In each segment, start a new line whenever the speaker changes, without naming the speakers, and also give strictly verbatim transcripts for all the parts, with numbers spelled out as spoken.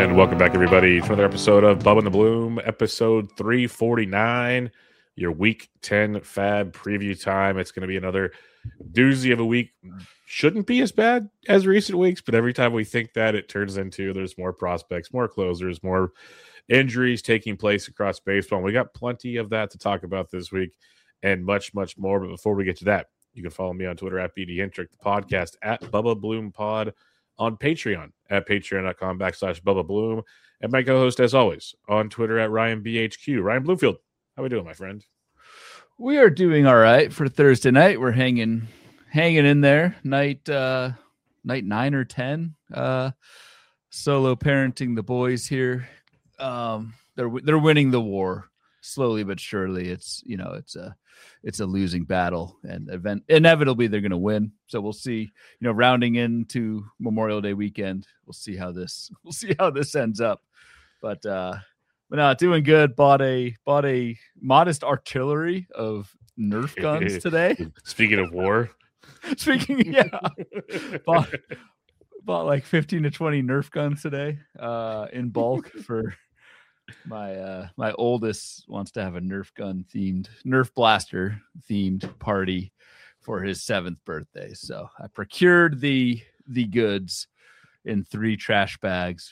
And welcome back, everybody, to another episode of Bubba and the Bloom, episode three forty-nine, your week ten Fab preview time. It's going to be another doozy of a week. Shouldn't be as bad as recent weeks, but every time we think that, it turns into there's more prospects, more closers, more injuries taking place across baseball. And we got plenty of that to talk about this week and much, much more. But before we get to that, you can follow me on Twitter at B D Hintrick, the podcast at Bubba Bloom Pod, on Patreon at patreon.com backslash Bubba Bloom, and my co-host, as always, on Twitter at Ryan B H Q. Ryan Bloomfield, how we doing, my friend?
We are doing all right for Thursday night. We're hanging hanging in there. Night uh, night nine or ten. Uh, solo parenting the boys here. Um, they're they're winning the war slowly but surely. It's you know it's a it's a losing battle, and event inevitably they're going to win. So we'll see. You know, rounding into Memorial Day weekend, we'll see how this we'll see how this ends up. But uh, but no, doing good. Bought a bought a modest artillery of Nerf guns today.
Speaking of war,
speaking yeah, bought bought like fifteen to twenty Nerf guns today, uh, in bulk for. My uh my oldest wants to have a Nerf gun themed Nerf blaster themed party for his seventh birthday. So I procured the the goods in three trash bags,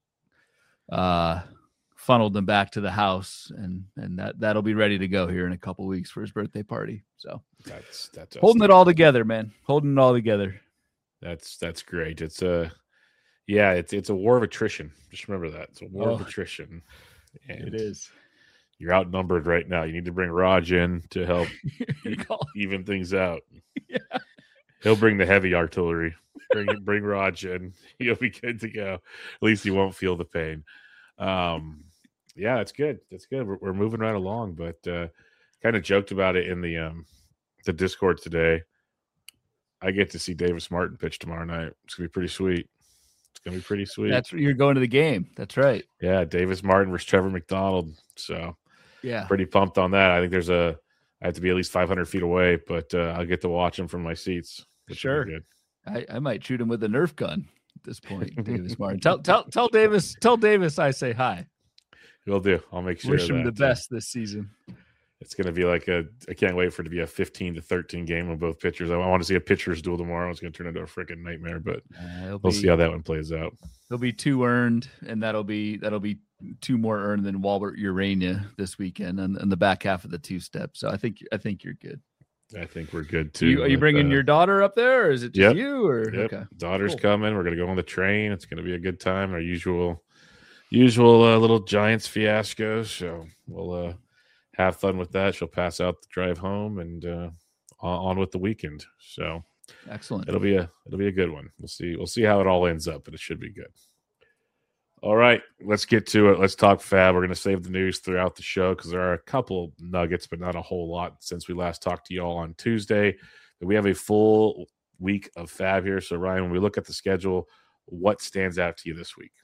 uh funneled them back to the house, and and that that'll be ready to go here in a couple weeks for his birthday party. So
that's that's
holding it all together, man. Holding it all together.
That's that's great. It's a Yeah, it's it's a war of attrition. Just remember that. It's a war
oh,
of attrition. And
it is.
You're outnumbered right now. You need to bring Raj in to help even things out.
Yeah.
He'll bring the heavy artillery. Bring bring Raj in. He'll be good to go. At least he won't feel the pain. Um, yeah, that's good. That's good. We're, we're moving right along, but uh, kind of joked about it in the um, the Discord today. I get to see Davis Martin pitch tomorrow night. It's gonna be pretty sweet. It's gonna be pretty sweet.
That's you're going to the game. That's right.
Yeah, Davis Martin versus Trevor McDonald. So
yeah,
pretty pumped on that. I think there's a I have to be at least five hundred feet away, but uh, I'll get to watch him from my seats.
Sure. Good. I, I might shoot him with a Nerf gun at this point. Davis Martin. Tell tell tell Davis tell Davis I say hi.
Will do. I'll make sure.
Wish him
that,
the best uh, this season.
It's going to be like a, I can't wait for it to be a fifteen to thirteen game of both pitchers. I want to see a pitcher's duel tomorrow. It's going to turn into a freaking nightmare, but uh, we'll be, see how that one plays out.
There'll be two earned, and that'll be, that'll be two more earned than Walbert Urania this weekend and, and the back half of the two step. So I think, I think you're good.
I think we're good too.
You, are you bringing uh, your daughter up there, or is it just
yep,
you? Or
yep.
Okay.
Daughter's
cool.
coming. We're going to go on the train. It's going to be a good time. Our usual, usual uh, little Giants fiasco. So we'll, uh, have fun with that. She'll pass out the drive home and uh, on with the weekend. So
excellent.
It'll be a it'll be a good one. We'll see. We'll see how it all ends up, but it should be good. All right, let's get to it. Let's talk Fab. We're going to save the news throughout the show because there are a couple nuggets, but not a whole lot since we last talked to you all on Tuesday. But we have a full week of Fab here. So Ryan, when we look at the schedule, what stands out to you this week?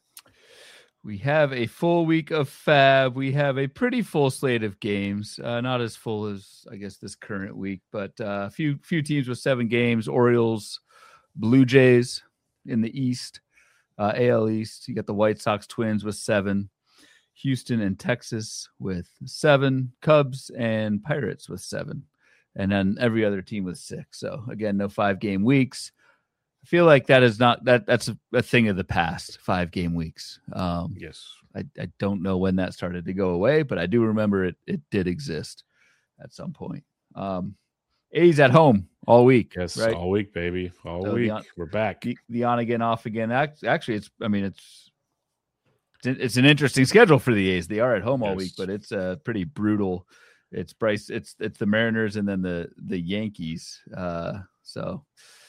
We have a full week of Fab. We have a pretty full slate of games. Uh, not as full as, I guess, this current week, but uh, a few few teams with seven games. Orioles, Blue Jays in the East, uh, A L East. You got the White Sox Twins with seven. Houston and Texas with seven. Cubs and Pirates with seven. And then every other team with six. So, again, no five-game weeks. I feel like that is not that that's a, a thing of the past, five game weeks. Um,
yes.
I, I don't know when that started to go away, but I do remember it. It did exist at some point. Um, A's at home all week.
Yes.
Right?
All week, baby. All
so
week.
On,
We're back.
The, the on again, off again. Actually, it's, I mean, it's, it's an interesting schedule for the A's. They are at home yes. all week, but it's a pretty brutal. It's Bryce. It's, it's the Mariners and then the, the Yankees. Uh, so,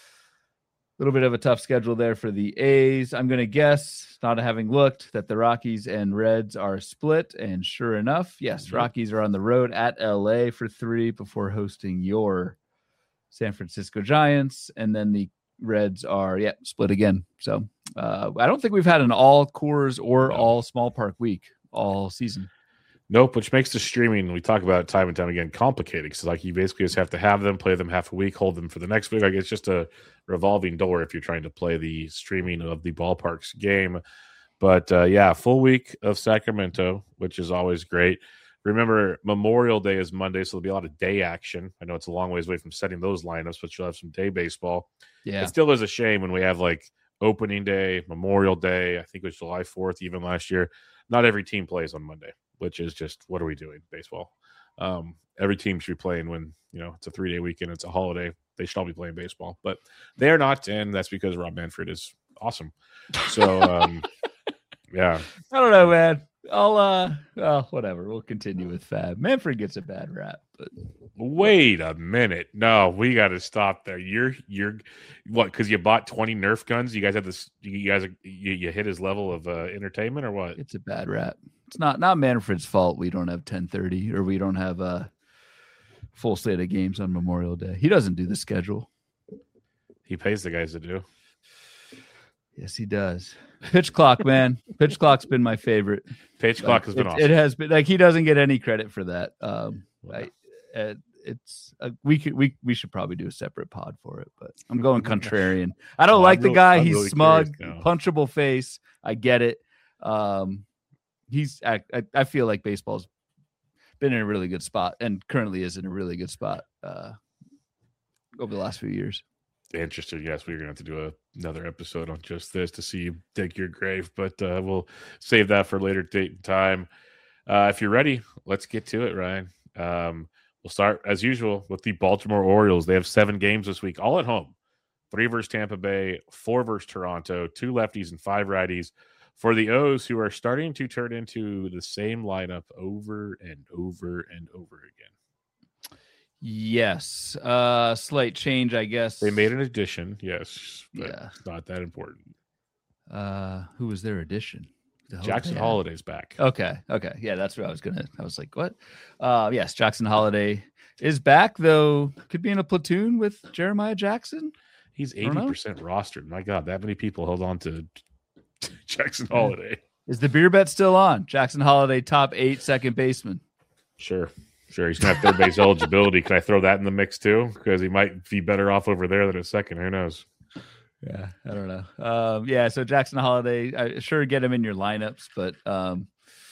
a little bit of a tough schedule there for the A's. I'm going to guess, not having looked, that the Rockies and Reds are split. And sure enough, yes, mm-hmm. Rockies are on the road at L A for three before hosting your San Francisco Giants. And then the Reds are, yeah, split again. So uh, I don't think we've had an all Coors or no. all small park week all season.
Nope, which makes the streaming, we talk about it time and time again, complicated because like you basically just have to have them, play them half a week, hold them for the next week. Like it's just a revolving door if you're trying to play the streaming of the ballparks game. But uh, yeah, full week of Sacramento, which is always great. Remember, Memorial Day is Monday, so there'll be a lot of day action. I know it's a long ways away from setting those lineups, but you'll have some day baseball.
Yeah.
It still is a shame when we have like opening day, Memorial Day. I think it was July fourth, even last year. Not every team plays on Monday, which is just, what are we doing, baseball? Um, every team should be playing when, you know, it's a three-day weekend, it's a holiday. They should all be playing baseball, but they're not, and that's because Rob Manfred is awesome. So, um, yeah.
I don't know, man. I'll, uh, well, whatever. We'll continue with Fab. Manfred gets a bad rap, but
wait a minute. No, we got to stop there. You're, you're what? Because you bought twenty Nerf guns. You guys have this, you guys, you, you hit his level of uh, entertainment or what?
It's a bad rap. It's not, not Manfred's fault. We don't have ten thirty or we don't have a full slate of games on Memorial Day. He doesn't do the schedule.
He pays the guys to do.
Yes, he does. Pitch clock, man. Pitch clock's been my favorite.
Pitch
like,
clock has been
it,
awesome.
It has been like he doesn't get any credit for that. Um, wow. I, uh, it's uh, we could we we should probably do a separate pod for it, but I'm going contrarian. I don't well, like I'm the real, guy. I'm He's really smug, punchable face. I get it. Um, he's I, I feel like baseball's been in a really good spot and currently is in a really good spot uh, over the last few years.
Interesting. Yes, we're gonna have to do a, another episode on just this to see you dig your grave, but uh, we'll save that for a later date and time. Uh, if you're ready, let's get to it, Ryan. Um, we'll start as usual with the Baltimore Orioles. They have seven games this week, all at home. Three versus Tampa Bay, four versus Toronto, two lefties and five righties. For the O's, who are starting to turn into the same lineup over and over and over again.
Yes. Uh, slight change, I guess.
They made an addition, yes. But
yeah.
It's not that important.
Uh, who was their addition?
The Jackson Holliday's back.
Okay. Okay. Yeah, that's what I was going to. I was like, what? Uh, yes, Jackson Holliday is back, though. Could be in a platoon with Jeremiah Jackson.
He's eighty percent rostered. My God, that many people held on to Jackson Holliday.
Is the beer bet still on? Jackson Holliday, top eight second baseman.
Sure. Sure, he's going to have third base eligibility. Can I throw that in the mix too? Because he might be better off over there than a second. Who knows?
Yeah, I don't know. Um, yeah, so Jackson Holliday, I sure get him in your lineups, but um,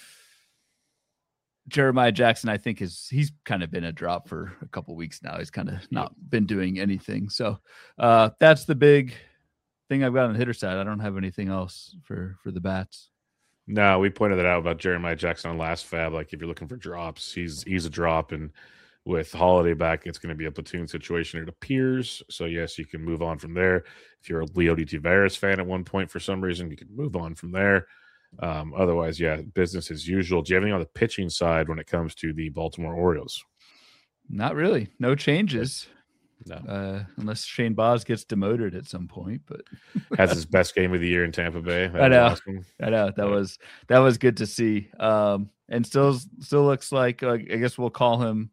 Jeremiah Jackson, I think is he's kind of been a drop for a couple weeks now. He's kind of not been doing anything. So uh, that's the big thing I've got on the hitter side. I don't have anything else for for the bats.
No, we pointed that out about Jeremiah Jackson on last Fab. Like if you're looking for drops, he's he's a drop, and with Holiday back, it's going to be a platoon situation. It appears. So yes, you can move on from there. If you're a Leody Taveras fan at one point for some reason, you can move on from there. Um, otherwise, yeah, business as usual. Do you have anything on the pitching side when it comes to the Baltimore Orioles?
Not really. No changes.
No,
uh, unless Shane Baz gets demoted at some point, but
has his best game of the year in Tampa Bay. That
I know,
awesome.
I know that yeah. was that was good to see. Um, and still, still looks like uh, I guess we'll call him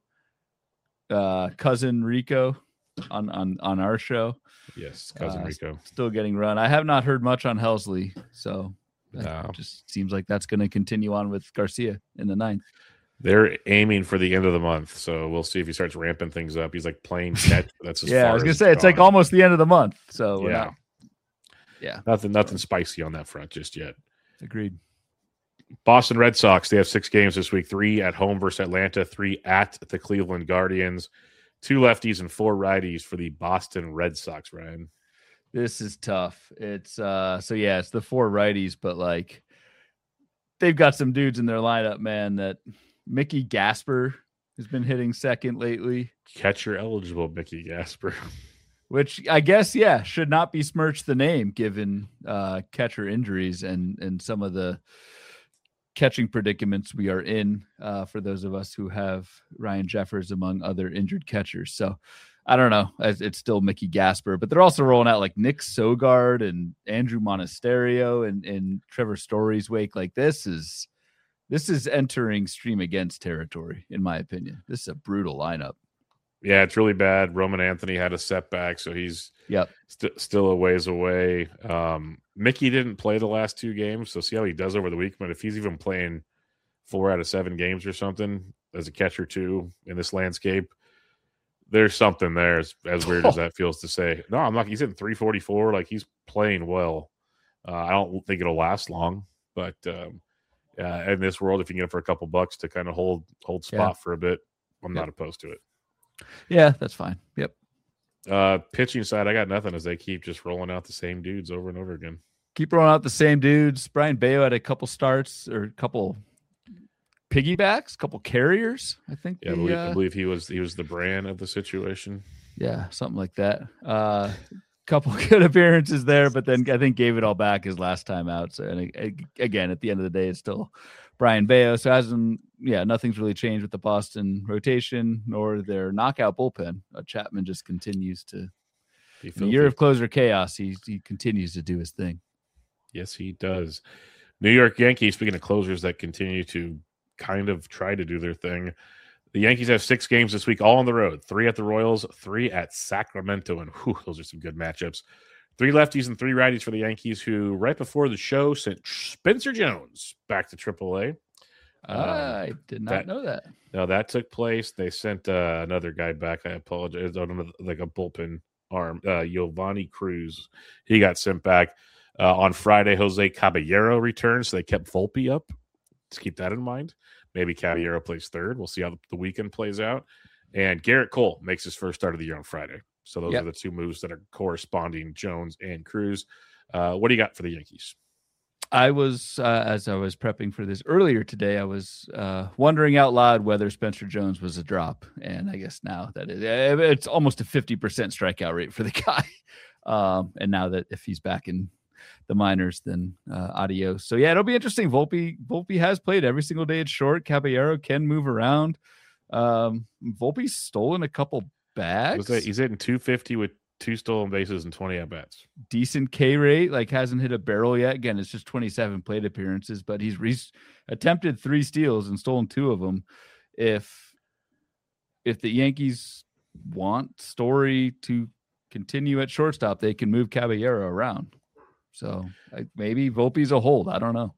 uh, cousin Rico on on on our show.
Yes, cousin
uh,
Rico
still getting run. I have not heard much on Helsley, so
no.
it just seems like that's going to continue on with Garcia in the ninth.
They're aiming for the end of the month, so we'll see if he starts ramping things up. He's like playing catch. That's as
yeah.
far
I was gonna
as
say it's
gone.
like almost the end of the month. So
yeah,
not, yeah,
nothing, nothing spicy on that front just yet.
Agreed.
Boston Red Sox. They have six games this week: three at home versus Atlanta, three at the Cleveland Guardians. Two lefties and four righties for the Boston Red Sox. Ryan,
this is tough. It's uh, so yeah, it's the four righties, but like they've got some dudes in their lineup, man. That Mickey Gasper has been hitting second lately.
Catcher eligible Mickey Gasper.
Which I guess, yeah, should not be smirched the name given uh, catcher injuries and, and some of the catching predicaments we are in uh, for those of us who have Ryan Jeffers among other injured catchers. So I don't know. It's still Mickey Gasper, but they're also rolling out like Nick Sogard and Andrew Monasterio and, and Trevor Story's wake. Like this is This is entering stream against territory, in my opinion. This is a brutal lineup.
Yeah, it's really bad. Roman Anthony had a setback, so he's
yep.
st- still a ways away. Um, Mickey didn't play the last two games, so see how he does over the week. But if he's even playing four out of seven games or something as a catcher too in this landscape, there's something there, as, as weird as that feels to say. No, I'm not. He's hitting three forty-four. Like, he's playing well. Uh, I don't think it'll last long. But um, uh, in this world, if you can get him for a couple bucks to kind of hold hold spot yeah. for a bit, I'm yep. not opposed to it.
Yeah, that's fine. Yep.
Uh, pitching side, I got nothing as they keep just rolling out the same dudes over and over again.
Keep rolling out the same dudes. Brayan Bello had a couple starts or a couple piggybacks, a couple carriers. I think.
Yeah,
the,
I, believe,
uh,
I believe he was he was the brand of the situation.
Yeah, something like that. Uh, couple good appearances there, but then I think gave it all back his last time out. So, and again, at the end of the day, it's still Brayan Bello. So, hasn't yeah, nothing's really changed with the Boston rotation nor their knockout bullpen. Uh, Chapman just continues to. In the year of closer chaos, he he continues to do his thing.
Yes, he does. New York Yankees, speaking of closers that continue to kind of try to do their thing, the Yankees have six games this week, all on the road. Three at the Royals, three at Sacramento, and whew, those are some good matchups. Three lefties and three righties for the Yankees, who right before the show sent Spencer Jones back to triple A.
Um, I did not that, know that.
No, that took place. They sent uh, another guy back. I apologize. Like a bullpen arm, uh, Giovanni Cruz. He got sent back. Uh, on Friday, Jose Caballero returns, so they kept Volpe up. Let's keep that in mind. Maybe Caballero plays third. We'll see how the weekend plays out. And Garrett Cole makes his first start of the year on Friday. So those yep. are the two moves that are corresponding, Jones and Cruz. Uh, what do you got for the Yankees?
I was, uh, as I was prepping for this earlier today, I was uh, wondering out loud whether Spencer Jones was a drop. And I guess now that it, it's almost a fifty percent strikeout rate for the guy. Um, and now that if he's back in the minors, then uh, adios. So yeah, it'll be interesting. Volpe, Volpe has played every single day at short. Caballero can move around. Um, Volpe's stolen a couple bags.
He's hitting two fifty with two stolen bases and twenty at bats.
Decent K rate, like hasn't hit a barrel yet. Again, it's just twenty-seven plate appearances, but he's re- attempted three steals and stolen two of them. If if the Yankees want Story to continue at shortstop, they can move Caballero around. So like, maybe Volpe's a hold. I don't know.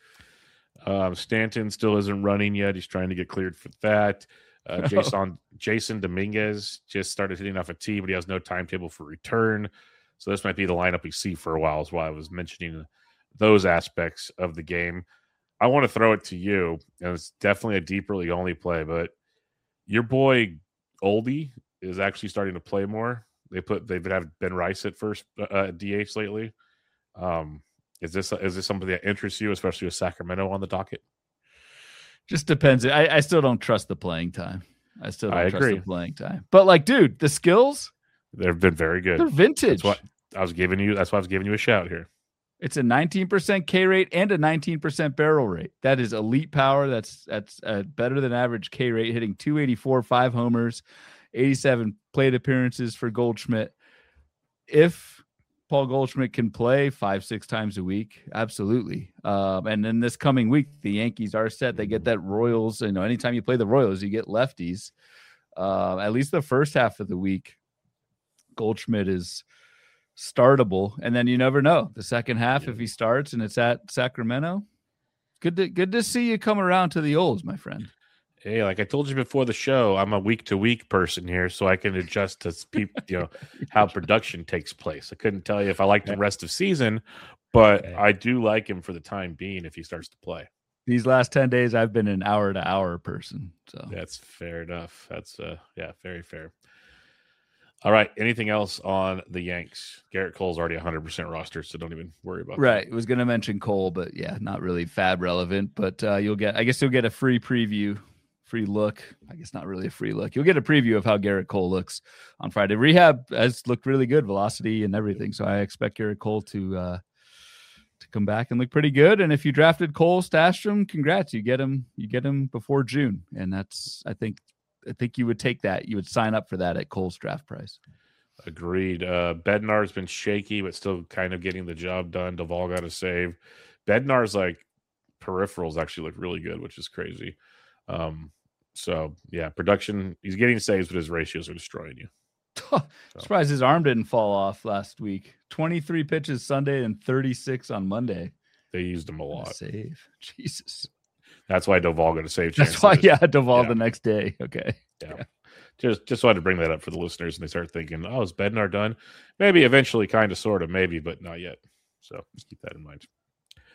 Um, Stanton still isn't running yet. He's trying to get cleared for that. Uh, Jason Jason Dominguez just started hitting off a tee, but he has no timetable for return. So this might be the lineup we see for a while, is why I was mentioning those aspects of the game. I want to throw it to you, and it's definitely a deeper league only play, but your boy Oldie is actually starting to play more. They put they've had Ben Rice at first uh, D H lately. Um, is this is this something that interests you, especially with Sacramento on the docket?
Just depends. I, I still don't trust the playing time. I still don't
I
trust
agree.
the playing time. But like, dude, the skills,
they've been very good.
They're vintage.
That's what I was giving you. That's why I was giving you a shout here.
It's a nineteen percent K rate and a nineteen percent barrel rate. That is elite power. That's that's a better than average K rate, hitting two eighty-four, five homers, eighty-seven plate appearances for Goldschmidt. If Paul Goldschmidt can play five, six times a week, absolutely. Um, and then this coming week, the Yankees are set. They get that Royals. You know, anytime you play the Royals, you get lefties. Uh, at least the first half of the week, Goldschmidt is startable, and then you never know. The second half, yeah. if he starts and it's at Sacramento, good to good to see you come around to the Olds, my friend.
Hey, like I told you before the show, I'm a week to week person here, so I can adjust to people, you know, how production takes place. I couldn't tell you if I like the rest of season, but I do like him for the time being if he starts to play.
These last ten days, I've been an hour to hour person. So
that's fair enough. That's uh, yeah, very fair. All right. Anything else on the Yanks? Garrett Cole's already one hundred percent rostered, so don't even worry about
right. that.
Right.
I was going to mention Cole, but yeah, not really fab relevant. But uh, you'll get, I guess you'll get a free preview, free look. I guess not really a free look. You'll get a preview of how Garrett Cole looks on Friday. Rehab has looked really good, velocity and everything. So I expect Garrett Cole to uh, to come back and look pretty good. And if you drafted Cole, stashed him, congrats. You get him. You get him before June, and that's I think. I think you would take that. You would sign up for that at Cole's draft price.
Agreed. Uh, Bednar's been shaky, but still kind of getting the job done. Duvall got a save. Bednar's like peripherals actually look really good, which is crazy. Um, so yeah, production. He's getting saves, but his ratios are destroying you.
So. Surprised his arm didn't fall off last week. twenty-three pitches Sunday and thirty-six on Monday.
They used him a lot.
A save. Jesus.
That's why Duvall got a save
chance. That's why, yeah, Duvall yeah. the next day. Okay.
Yeah. yeah. Just just wanted to bring that up for the listeners, and they start thinking, oh, is Bednar done? Maybe eventually, kind of, sort of, maybe, but not yet. So just keep that in mind.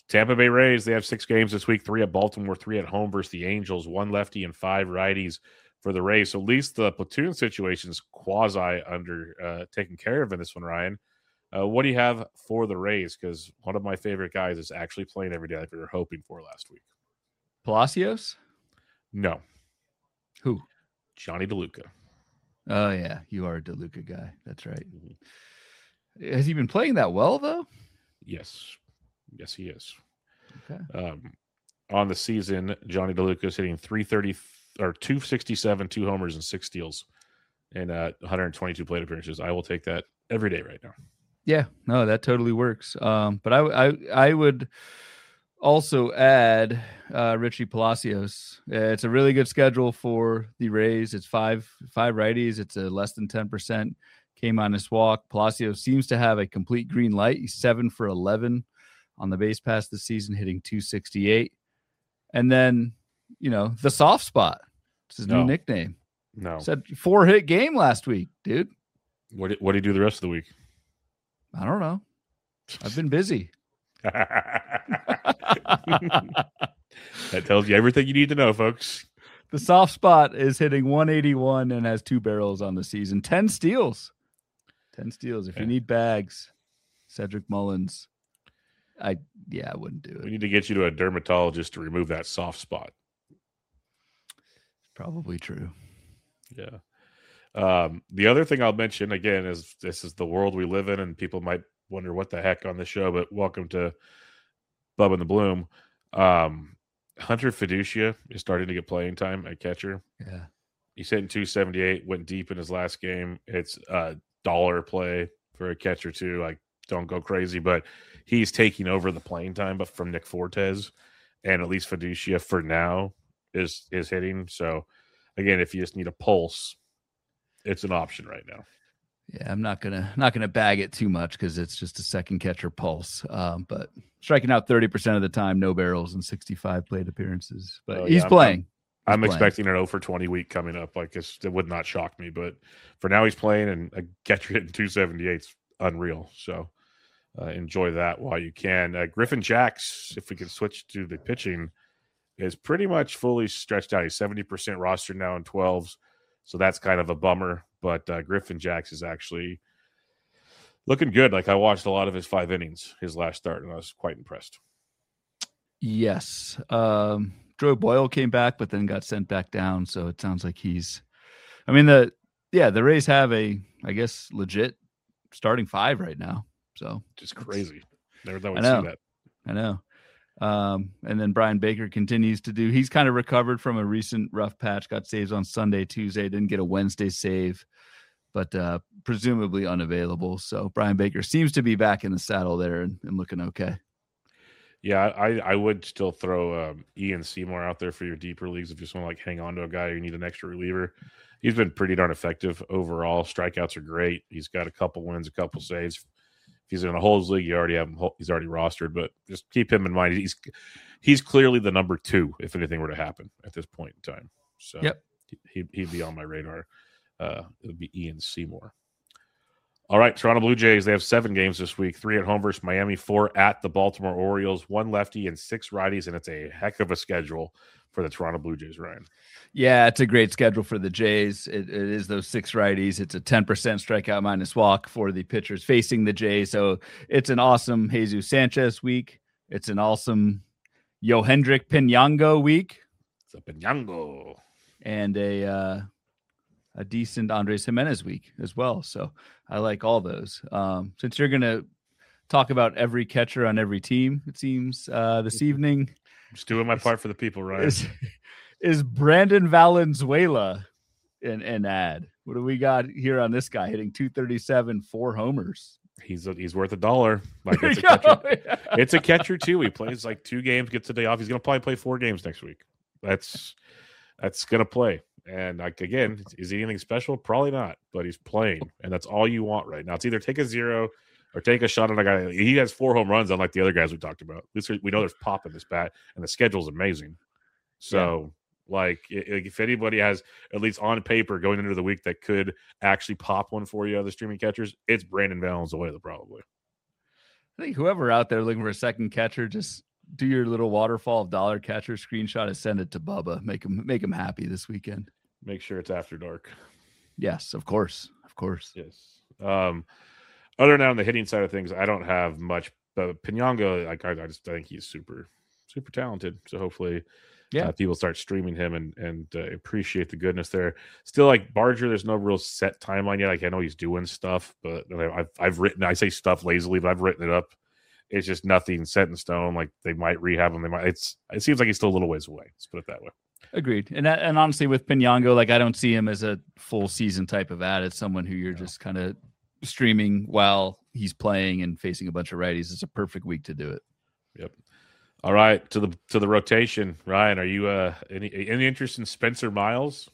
Tampa Bay Rays, they have six games this week, three at Baltimore, three at home versus the Angels, one lefty and five righties for the Rays. So at least the platoon situation is quasi under uh, taken care of in this one, Ryan. Uh, what do you have for the Rays? Because one of my favorite guys is actually playing every day like we were hoping for last week.
Palacios?
No.
Who?
Johnny DeLuca.
Oh, yeah. You are a DeLuca guy. That's right. Mm-hmm. Has he been playing that well, though?
Yes. Yes, he is.
Okay.
Um, on the season, Johnny DeLuca is hitting three thirty or two sixty-seven, two homers and six steals, and uh, one hundred twenty-two plate appearances. I will take that every day right now.
Yeah, no, that totally works. Um, but I, I, I would also add uh, Richie Palacios. It's a really good schedule for the Rays. It's five five righties. It's a less than ten percent came on this walk. Palacios seems to have a complete green light. He's seven for eleven on the base pass this season, hitting two sixty-eight. And then, you know, the soft spot. It's his
no.
new nickname.
No.
Said four hit game last week, dude.
What did, what did he do the rest of the week?
I don't know. I've been busy.
That tells you everything you need to know, folks.
The soft spot is hitting one eighty-one and has two barrels on the season. ten steals. ten steals. If yeah. you need bags, Cedric Mullins. I yeah, I wouldn't do it.
We need to get you to a dermatologist to remove that soft spot.
Probably true.
Yeah. Um, the other thing I'll mention again is this is the world we live in, and people might wonder what the heck on the show, but welcome to Bub and the Bloom. Um, Hunter Fiducia is starting to get playing time at catcher.
Yeah.
He's hitting two seventy-eight, went deep in his last game. It's a dollar play for a catcher too. Like, don't go crazy, but he's taking over the playing time, but from Nick Fortes, and at least Fiducia for now is is hitting. So again, if you just need a pulse, it's an option right now.
Yeah, I'm not gonna not gonna bag it too much because it's just a second catcher pulse. Um, but striking out thirty percent of the time, no barrels and sixty-five plate appearances. But oh, he's
yeah,
playing.
I'm, I'm
he's
expecting
playing.
an oh for twenty week coming up. Like it's, it would not shock me, but for now he's playing, and a catcher hitting two seventy-eight is unreal. So uh, enjoy that while you can. Uh, Griffin Jacks, if we can switch to the pitching, is pretty much fully stretched out. He's seventy percent rostered now in twelves. So that's kind of a bummer, but uh, Griffin Jacks is actually looking good. Like I watched a lot of his five innings, his last start, and I was quite impressed.
Yes. Um, Joe Boyle came back, but then got sent back down. So it sounds like he's, I mean, the, yeah, the Rays have a, I guess, legit starting five right now. So
just crazy. Never thought we'd
see
that.
I know. Um, and then Brian Baker continues to do, he's kind of recovered from a recent rough patch, got saves on Sunday, Tuesday, didn't get a Wednesday save, but uh, presumably unavailable. So Brian Baker seems to be back in the saddle there and, and looking okay.
Yeah, I, I would still throw um, Ian Seymour out there for your deeper leagues if you just want to like hang on to a guy who need an extra reliever. He's been pretty darn effective overall. Strikeouts are great. He's got a couple wins, a couple saves. If he's in a Holds league, you already have him. He's already rostered, but just keep him in mind. He's he's clearly the number two if anything were to happen at this point in time. So
yep.
he, he'd be on my radar. Uh, it would be Ian Seymour. All right, Toronto Blue Jays, they have seven games this week, three at home versus Miami, four at the Baltimore Orioles, one lefty and six righties, and it's a heck of a schedule for the Toronto Blue Jays, Ryan.
Yeah, it's a great schedule for the Jays. It, it is those six righties. It's a ten percent strikeout minus walk for the pitchers facing the Jays. So it's an awesome Jesus Sanchez week. It's an awesome Yohendrick Pinango week.
It's a Pinango.
And a uh, a decent Andres Jimenez week as well. So I like all those. Um, since you're going to talk about every catcher on every team, it seems, uh, this evening.
I'm just doing my part for the people, Ryan.
Is, is Brandon Valenzuela an, an ad? What do we got here on this guy hitting two thirty-seven, four homers?
He's a, he's worth a dollar. Like it's a catcher. It's a catcher too. He plays like two games, gets a day off. He's going to probably play four games next week. That's that's going to play. And like again, is he anything special? Probably not. But he's playing, and that's all you want right now. It's either take a zero or take a shot on a guy. He has four home runs, unlike the other guys we talked about. At least we know there's pop in this bat, and the schedule's amazing. So, yeah. like, if anybody has at least on paper going into the week that could actually pop one for you, other streaming catchers, it's Brandon Valenzuela probably.
I think whoever out there looking for a second catcher, just do your little waterfall of dollar catcher screenshot and send it to Bubba. Make him make him happy this weekend.
Make sure it's after dark.
Yes, of course, of course.
Yes. Um, other than that, on the hitting side of things, I don't have much. But Pinongo, like I, I just I think he's super, super talented. So hopefully, yeah, uh, people start streaming him and and uh, appreciate the goodness there. Still, like Barger, there's no real set timeline yet. Like I know he's doing stuff, but I've I've written I say stuff lazily, but I've written it up. It's just nothing set in stone. Like they might rehab him. They might. It's it seems like he's still a little ways away. Let's put it that way.
Agreed. And and honestly, with Pinongo, like I don't see him as a full season type of ad. It's someone who you're no. just kind of streaming while he's playing and facing a bunch of righties. It's a perfect week to do it.
Yep. All right, to the to the rotation. Ryan, are you uh any any interest in Spencer Miles?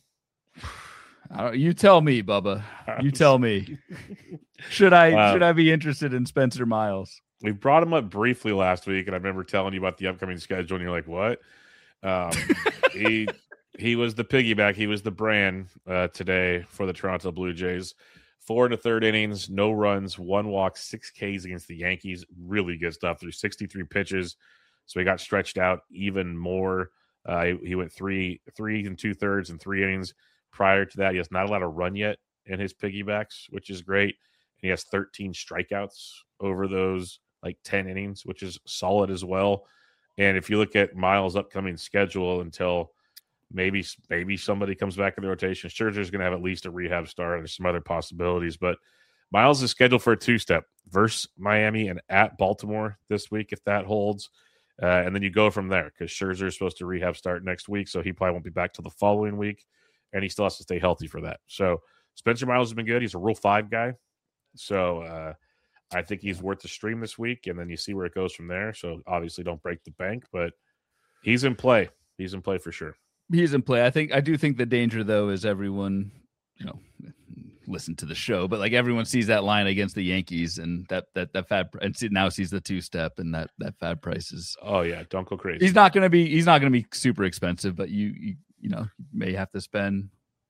I don't, you tell me, Bubba. You tell me. Should I uh, should I be interested in Spencer Miles?
We brought him up briefly last week, and I remember telling you about the upcoming schedule, and you're like, "What?" Um, he he was the piggyback. He was the brand uh, today for the Toronto Blue Jays. Four and a third innings, no runs, one walk, six Ks against the Yankees. Really good stuff. Through sixty-three pitches, so he got stretched out even more. Uh, he, he went three three and two thirds and three innings. Prior to that, he has not allowed a run yet in his piggybacks, which is great. And he has thirteen strikeouts over those like ten innings, which is solid as well. And if you look at Miles' upcoming schedule until maybe maybe somebody comes back in the rotation, Scherzer's going to have at least a rehab start. There's some other possibilities, but Miles is scheduled for a two-step versus Miami and at Baltimore this week if that holds. Uh, and then you go from there because Scherzer is supposed to rehab start next week, so he probably won't be back till the following week, and he still has to stay healthy for that. So Spencer Miles has been good. He's a Rule five guy, so uh, I think he's worth the stream this week, and then you see where it goes from there. So obviously don't break the bank, but he's in play. He's in play for sure.
He's in play. I think I do think the danger, though, is everyone, you know, listen to the show, but like everyone sees that line against the Yankees and that that that fab and see, now sees the two step and that that fab price is.
Oh yeah, don't go crazy.
He's not going to be. He's not going to be super expensive, but you you you know you may have to spend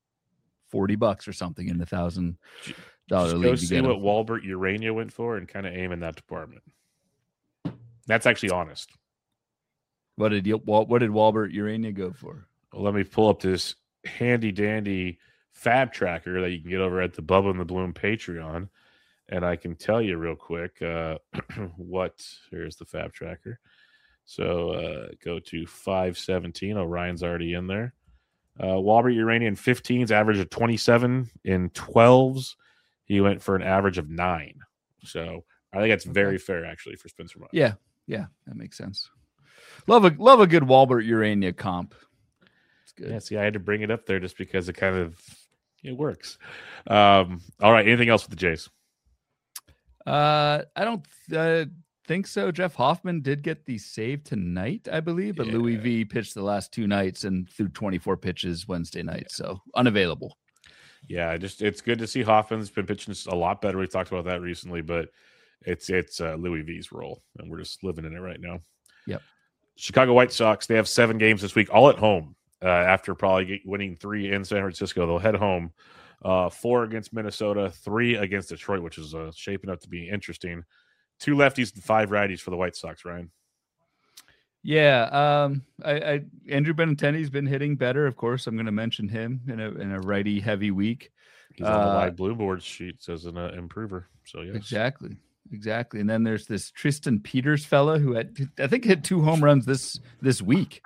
forty bucks or something in the thousand dollar league.
Go see what Walbert Urania went for and kind of aim in that department. That's actually honest.
What did you, what did Walbert Urania go for?
Well, let me pull up this handy dandy fab tracker that you can get over at the Bubba and the Bloom Patreon, and I can tell you real quick uh, what. Here's the fab tracker. So uh, go to five seventeen. Oh, Ryan's already in there. Uh, Walbert Urania in fifteens, average of twenty-seven. In twelves, he went for an average of nine. So I think that's very okay. fair, actually, for Spencer Miles.
Yeah, yeah, that makes sense. Love a love a good Walbert Urania comp. It's good.
Yeah, see, I had to bring it up there just because it kind of it works. Um, all right, anything else with the Jays?
Uh, I don't uh, think so. Jeff Hoffman did get the save tonight, I believe, but yeah. Louis V pitched the last two nights and threw twenty-four pitches Wednesday night, yeah. so unavailable.
Yeah, just it's good to see Hoffman's been pitching a lot better. We talked about that recently, but it's it's uh, Louis V's role, and we're just living in it right now.
Yep.
Chicago White Sox, they have seven games this week, all at home. Uh, after probably winning three in San Francisco, they'll head home. Uh, four against Minnesota, three against Detroit, which is uh, shaping up to be interesting. Two lefties and five righties for the White Sox, Ryan.
Yeah, um, I, I Andrew Benintendi's been hitting better. Of course, I'm going to mention him in a in a righty heavy week.
He's on the uh, live blue board sheets as an uh, improver. So yes,
exactly. Exactly. And then there's this Tristan Peters fella who had, I think, hit two home runs this this week.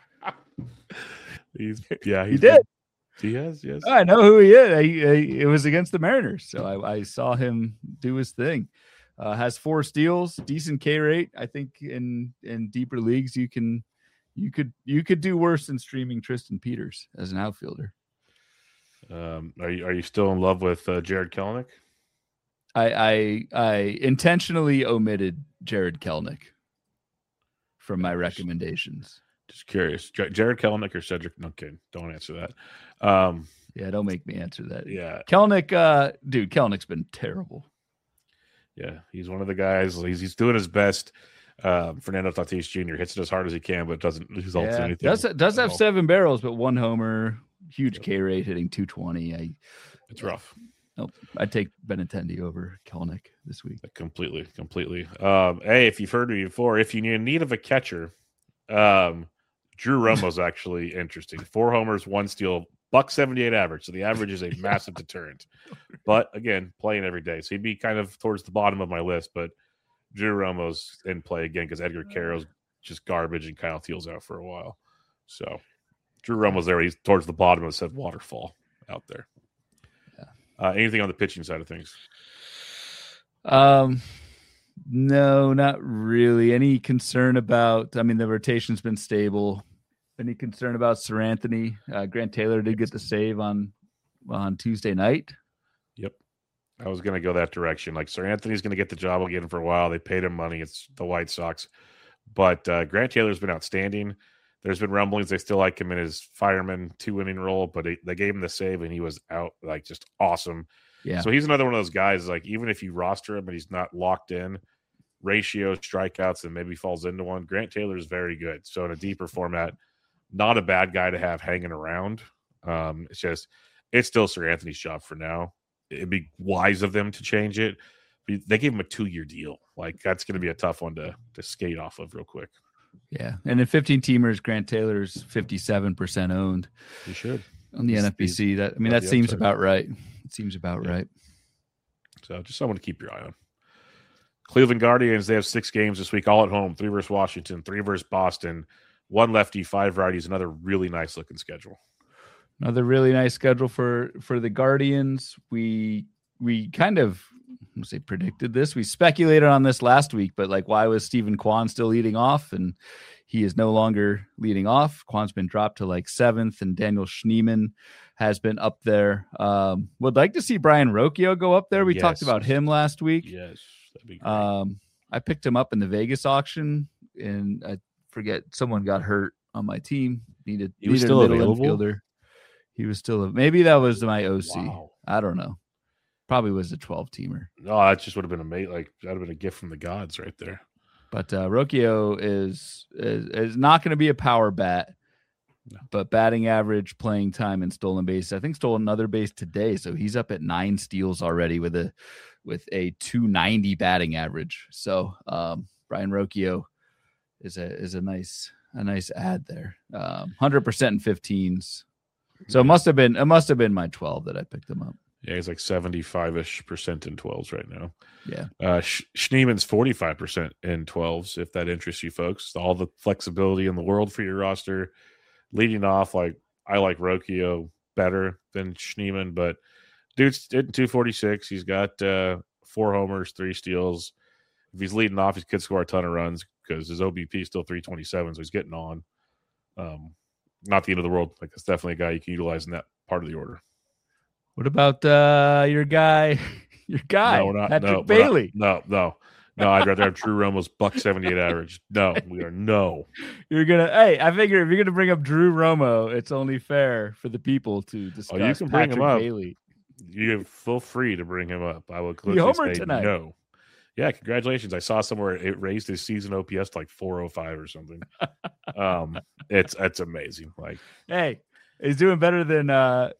he's yeah,
he's he did.
Been, he has, yes.
I know who he is. He, he, it was against the Mariners, so I, I saw him do his thing. Uh, has four steals, decent K rate. I think in in deeper leagues you can you could you could do worse than streaming Tristan Peters as an outfielder.
Um, are you are you still in love with uh, Jared Kelenic?
I, I I intentionally omitted Jared Kelenic from my recommendations.
Just curious, J- Jared Kelenic or Cedric? Okay, don't answer that. Um,
yeah, don't make me answer that.
Yeah,
Kelenic, uh, dude, Kelenic's been terrible.
Yeah, he's one of the guys. He's he's doing his best. Um, Fernando Tatis Junior hits it as hard as he can, but doesn't result
yeah,
in anything.
Does does have all. seven barrels, but one homer, huge yep. K rate, hitting two twenty. I
it's rough.
Nope. I'd take Benintendi over Kelenic this week.
Completely, completely. Um, hey, if you've heard me before, if you're in need of a catcher, um, Drew Romo's actually interesting. Four homers, one steal, buck seventy-eight average. So the average is a massive deterrent. But again, playing every day. So he'd be kind of towards the bottom of my list. But Drew Romo's in play again because Edgar Carroll's just garbage and Kyle Thiel's out for a while. So Drew Romo's there. He's towards the bottom of said waterfall out there. Yeah. Uh, anything on the pitching side of things?
Um, no, not really. Any concern about, I mean, the rotation's been stable. Any concern about Sir Anthony? Uh, Grant Taylor did get the save on, on Tuesday night.
Yep. I was going to go that direction. Like Sir Anthony's going to get the job again for a while. They paid him money. It's the White Sox. But uh, Grant Taylor's been outstanding. There's been rumblings they still like him in his fireman two-inning role, but it, they gave him the save, and he was out, like, just awesome.
Yeah.
So he's another one of those guys, like, even if you roster him and he's not locked in, ratio, strikeouts, and maybe falls into one, Grant Taylor is very good. So in a deeper format, not a bad guy to have hanging around. Um, it's just it's still Sir Anthony's job for now. It'd be wise of them to change it. They gave him a two-year deal. Like, that's going to be a tough one to to skate off of real quick.
Yeah, and in fifteen-teamers, Grant Taylor's fifty-seven percent owned.
He should.
On the he's, N F B C. That I mean, that seems upside. about right. It seems about yeah. right.
So just someone to keep your eye on. Cleveland Guardians, they have six games this week, all at home. Three versus Washington, three versus Boston, one lefty, five righties. Another really nice-looking schedule.
Another really nice schedule for, for the Guardians. We we kind of I'm say predicted this. We speculated on this last week, but like, why was Stephen Kwan still leading off? And he is no longer leading off. Kwan's been dropped to like seventh, and Daniel Schneemann has been up there. Um, would like to see Brian Rocchio go up there. We yes. talked about him last week.
Yes, that'd be great.
Um, I picked him up in the Vegas auction, and I forget someone got hurt on my team. Needed
he was
needed
still
a middle
available.
Infielder. He was still a, maybe that was my O C.
Wow.
I don't know. Probably was a twelve-teamer.
No, that just would have been amazing. Like, that'd have been a gift from the gods right there.
But uh, Rocchio is, is is not going to be a power bat, no. but batting average, playing time, and stolen base. I think stole another base today, so he's up at nine steals already with a with a two ninety batting average. So um, Brian Rocchio is a is a nice a nice add there. Um, one hundred percent in fifteens. So it must have been it must have been my twelve that I picked him up.
Yeah, he's like seventy-five-ish percent in twelves right now.
Yeah.
Uh, Sch- Schneemann's forty-five percent in twelves, if that interests you folks. All the flexibility in the world for your roster. Leading off, like, I like Rocchio better than Schneemann, but dude's hitting two forty-six. He's got uh, four homers, three steals. If he's leading off, he could score a ton of runs because his O B P is still three twenty-seven, so he's getting on. Um, not the end of the world. Like, it's definitely a guy you can utilize in that part of the order.
What about uh, your guy, your guy,
no, we're not,
Patrick
no,
Bailey?
Not, no, no, no. I'd rather have Drew Romo's buck seventy-eight average. No, we are no.
You're gonna. Hey, I figure if you're gonna bring up Drew Romo, it's only fair for the people to discuss.
Oh, you can
Patrick
bring him up.
Bailey.
You feel free to bring him up. I will
clearly
say
tonight.
no. Yeah, congratulations. I saw somewhere it raised his season O P S to like four oh five or something. um, it's it's amazing. Like,
hey, he's doing better than. Uh,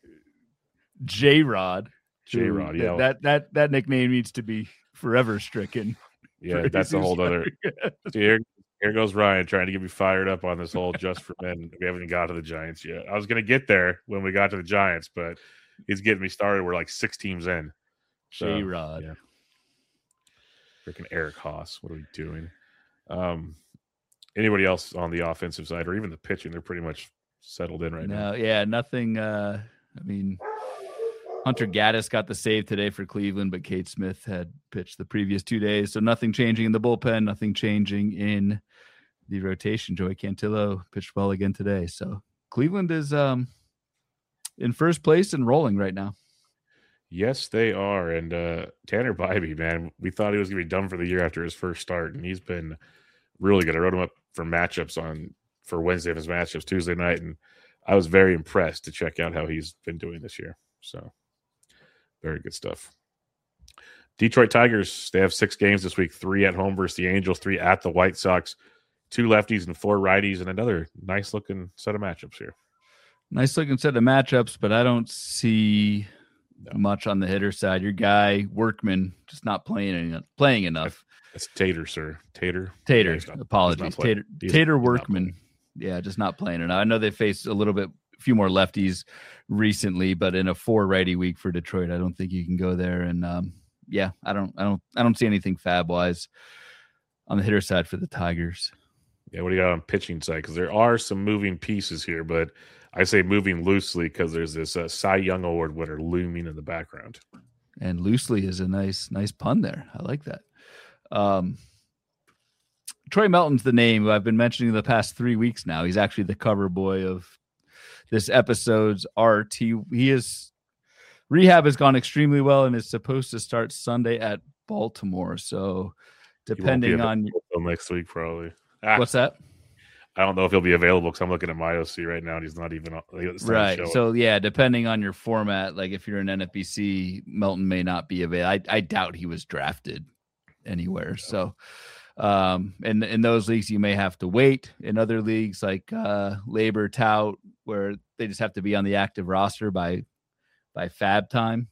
J-Rod.
J-Rod, yeah.
That that that nickname needs to be forever stricken.
Yeah, that's a whole other. See, here, here goes Ryan trying to get me fired up on this whole just for men. We haven't even got to the Giants yet. I was going to get there when we got to the Giants, but he's getting me started. We're like six teams in.
So, J-Rod.
Yeah. Freaking Eric Haas. What are we doing? Um, anybody else on the offensive side or even the pitching? They're pretty much settled in right
no,
now.
Yeah, nothing. Uh, I mean, Hunter Gaddis got the save today for Cleveland, but Cade Smith had pitched the previous two days. So nothing changing in the bullpen, nothing changing in the rotation. Joey Cantillo pitched well again today. So Cleveland is um, in first place and rolling right now.
Yes, they are. And uh, Tanner Bybee, man, we thought he was going to be done for the year after his first start, and he's been really good. I wrote him up for matchups on for Wednesday of his matchups Tuesday night, and I was very impressed to check out how he's been doing this year. So very good stuff. Detroit Tigers, they have six games this week, three at home versus the Angels, three at the White Sox, two lefties and four righties, and another nice-looking set of matchups here.
Nice-looking set of matchups, but I don't see no. much on the hitter side. Your guy Workman just not playing playing enough.
It's Tater, sir. Tater.
Tater. Not, Apologies. Tater. Tater Workman. Yeah, just not playing enough. I know they faced a little bit, a few more lefties recently, but in a four righty week for Detroit, I don't think you can go there. And um, yeah, I don't, I don't, I don't see anything fab wise on the hitter side for the Tigers.
Yeah, what do you got on pitching side? Because there are some moving pieces here, but I say moving loosely because there's this uh, Cy Young Award winner looming in the background.
And loosely is a nice, nice pun there. I like that. Um, Troy Melton's the name who I've been mentioning the past three weeks now. He's actually the cover boy of this episode's art. He he is rehab has gone extremely well and is supposed to start Sunday at Baltimore. So depending on
next week, probably.
Ah, what's that?
I don't know if he'll be available because I'm looking at my O C right now and he's not even
right. So yeah, depending on your format, like if you're an N F B C, Melton may not be available. I, I doubt he was drafted anywhere. So um and in those leagues you may have to wait. In other leagues like uh Labor Tout, where they just have to be on the active roster by by fab time.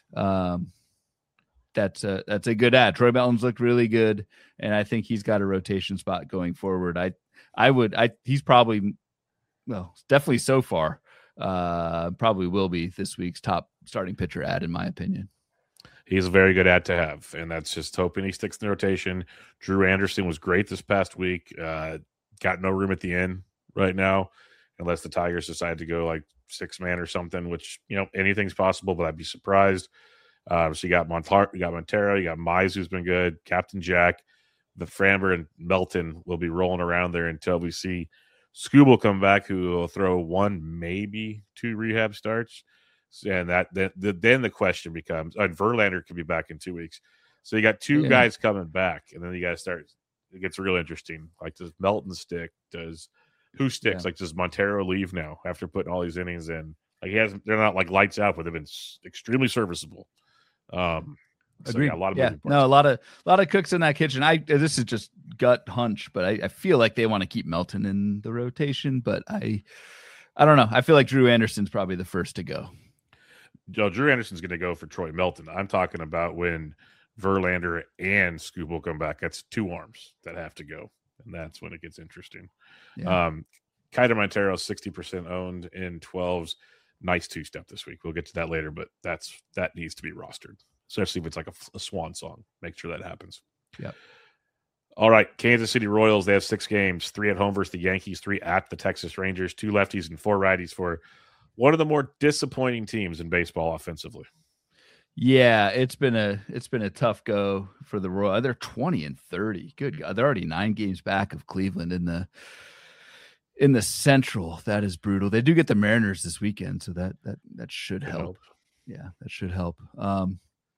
Um that's a that's a good ad. Troy Melton's looked really good, and I think he's got a rotation spot going forward. I I would I he's probably well definitely so far uh probably will be this week's top starting pitcher ad in my opinion.
He's a very good ad to have, and that's just hoping he sticks in the rotation. Drew Anderson was great this past week. Uh, got no room at the end right now, unless the Tigers decide to go like six man or something, which, you know, anything's possible, but I'd be surprised. Uh, so you got Montar, you got Montero, you got Mize, who's been good, Captain Jack, the Framber and Melton will be rolling around there until we see Skubal come back, who will throw one, maybe two rehab starts. And that then the, then the question becomes, and Verlander could be back in two weeks. So you got two yeah. guys coming back, and then you got to start. It gets real interesting. Like, does Melton stick? Does who sticks? Yeah. Like, does Montero leave now after putting all these innings in? Like, he hasn't. They're not like lights out, but they've been extremely serviceable. Um, so
Agreed.
Yeah, a lot of
yeah. no, a lot of a lot of cooks in that kitchen. I this is just gut hunch, but I, I feel like they want to keep Melton in the rotation. But I, I don't know. I feel like Drew Anderson's probably the first to go.
Joe, Drew Anderson's going to go for Troy Melton. I'm talking about when Verlander and Skubal come back. That's two arms that have to go, and that's when it gets interesting. Yeah. Um, Keider Montero, sixty percent owned in twelves. Nice two-step this week. We'll get to that later, but that's that needs to be rostered, especially if it's like a, a swan song. Make sure that happens.
Yeah.
All right, Kansas City Royals, they have six games, three at home versus the Yankees, three at the Texas Rangers, two lefties and four righties for one of the more disappointing teams in baseball offensively.
Yeah, it's been a it's been a tough go for the Royals. They're twenty and thirty. Good God, they're already nine games back of Cleveland in the in the Central. That is brutal. They do get the Mariners this weekend, so that that that should help. help. Yeah, that should help. Um,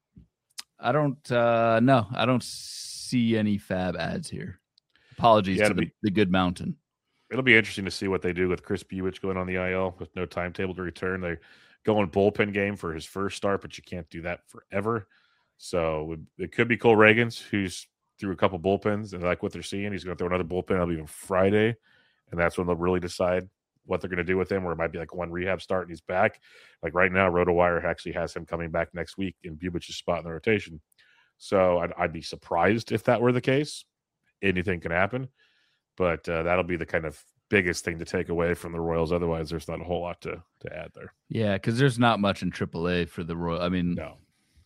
I don't uh, no, I don't see any fab ads here. Apologies yeah, to the, be- the good mountain.
It'll be interesting to see what they do with Chris Buich going on the I L with no timetable to return. They're going bullpen game for his first start, but you can't do that forever. So it could be Cole Reagans, who's threw a couple bullpens, and like what they're seeing, he's going to throw another bullpen. It'll be on Friday, and that's when they'll really decide what they're going to do with him, or it might be like one rehab start and he's back. Like right now, RotoWire actually has him coming back next week in Buich's spot in the rotation. So I'd, I'd be surprised if that were the case. Anything can happen. But uh, that'll be the kind of biggest thing to take away from the Royals. Otherwise, there's not a whole lot to, to add there.
Yeah, because there's not much in triple A for the Royals. I mean,
no.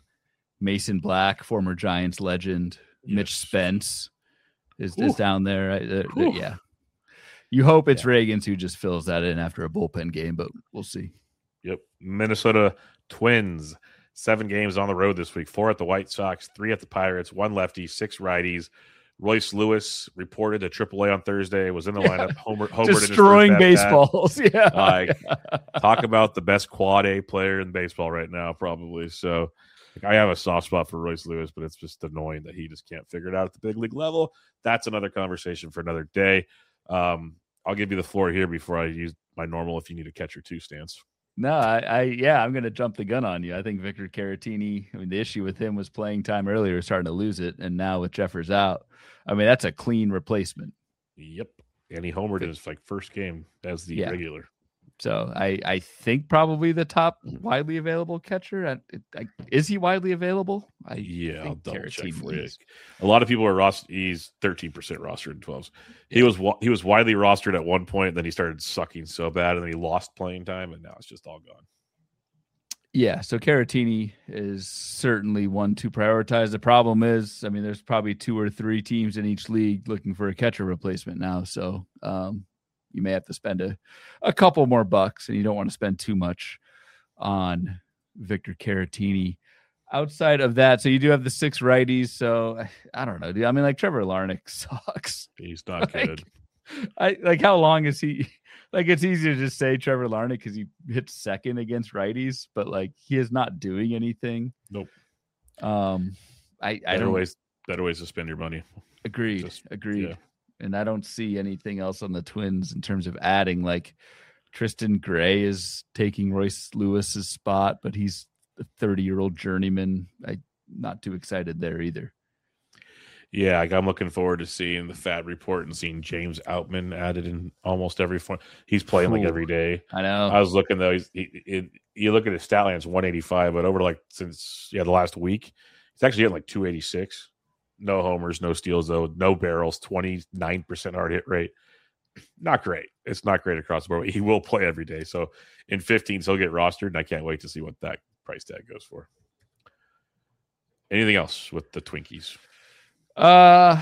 Mason Black, former Giants legend, yes. Mitch Spence is, is down there. Uh, uh, yeah. You hope it's yeah. Reagans who just fills that in after a bullpen game, but we'll see.
Yep. Minnesota Twins, seven games on the road this week, four at the White Sox, three at the Pirates, one lefty, six righties. Royce Lewis reported to triple A on Thursday, was in the lineup, homer, homered
destroying
in his
baseballs. Yeah.
Like, talk about the best quad A player in baseball right now, probably. So like, I have a soft spot for Royce Lewis, but it's just annoying that he just can't figure it out at the big league level. That's another conversation for another day. Um, I'll give you the floor here before I use my normal if you need a catcher two stance.
No, I, I yeah, I'm going to jump the gun on you. I think Victor Caratini, I mean, the issue with him was playing time earlier, starting to lose it. And now with Jeffers out, I mean, that's a clean replacement.
Yep. And he homered in his like first game as the yeah. regular.
So I, I think probably the top widely available catcher. I, I, is he widely available? I
yeah, I'll double
Caratini
check for you.
is.
A lot of people are roster. He's thirteen percent rostered in twelves. He yeah. was he was widely rostered at one point, and then he started sucking so bad, and then he lost playing time, and now it's just all gone.
Yeah, so Caratini is certainly one to prioritize. The problem is, I mean, there's probably two or three teams in each league looking for a catcher replacement now. So um, you may have to spend a, a couple more bucks, and you don't want to spend too much on Victor Caratini. Outside of that, so you do have the six righties. So I don't know, dude. I mean, like Trevor Larnach sucks.
He's not like, good.
I like how long is he? Like it's easy to just say Trevor Larnach because he hits second against righties, but like he is not doing anything.
Nope.
Um, I I
better
don't
ways better ways to spend your money.
Agreed. Just, agreed. Yeah. And I don't see anything else on the Twins in terms of adding. Like Tristan Gray is taking Royce Lewis's spot, but he's a thirty-year-old journeyman. I'm not too excited there either.
Yeah, like I'm looking forward to seeing the F A B report and seeing James Outman added in almost every form. He's playing Ooh, like every day.
I know.
I was looking though. He's, he, he, you look at his stat line, it's one eighty-five, but over like since yeah the last week, he's actually getting like two eighty-six. No homers, no steals though, no barrels, twenty-nine percent hard hit rate. Not great. It's not great across the board. He will play every day. So in fifteens, he'll get rostered, and I can't wait to see what that price tag goes for. Anything else with the Twinkies?
Uh,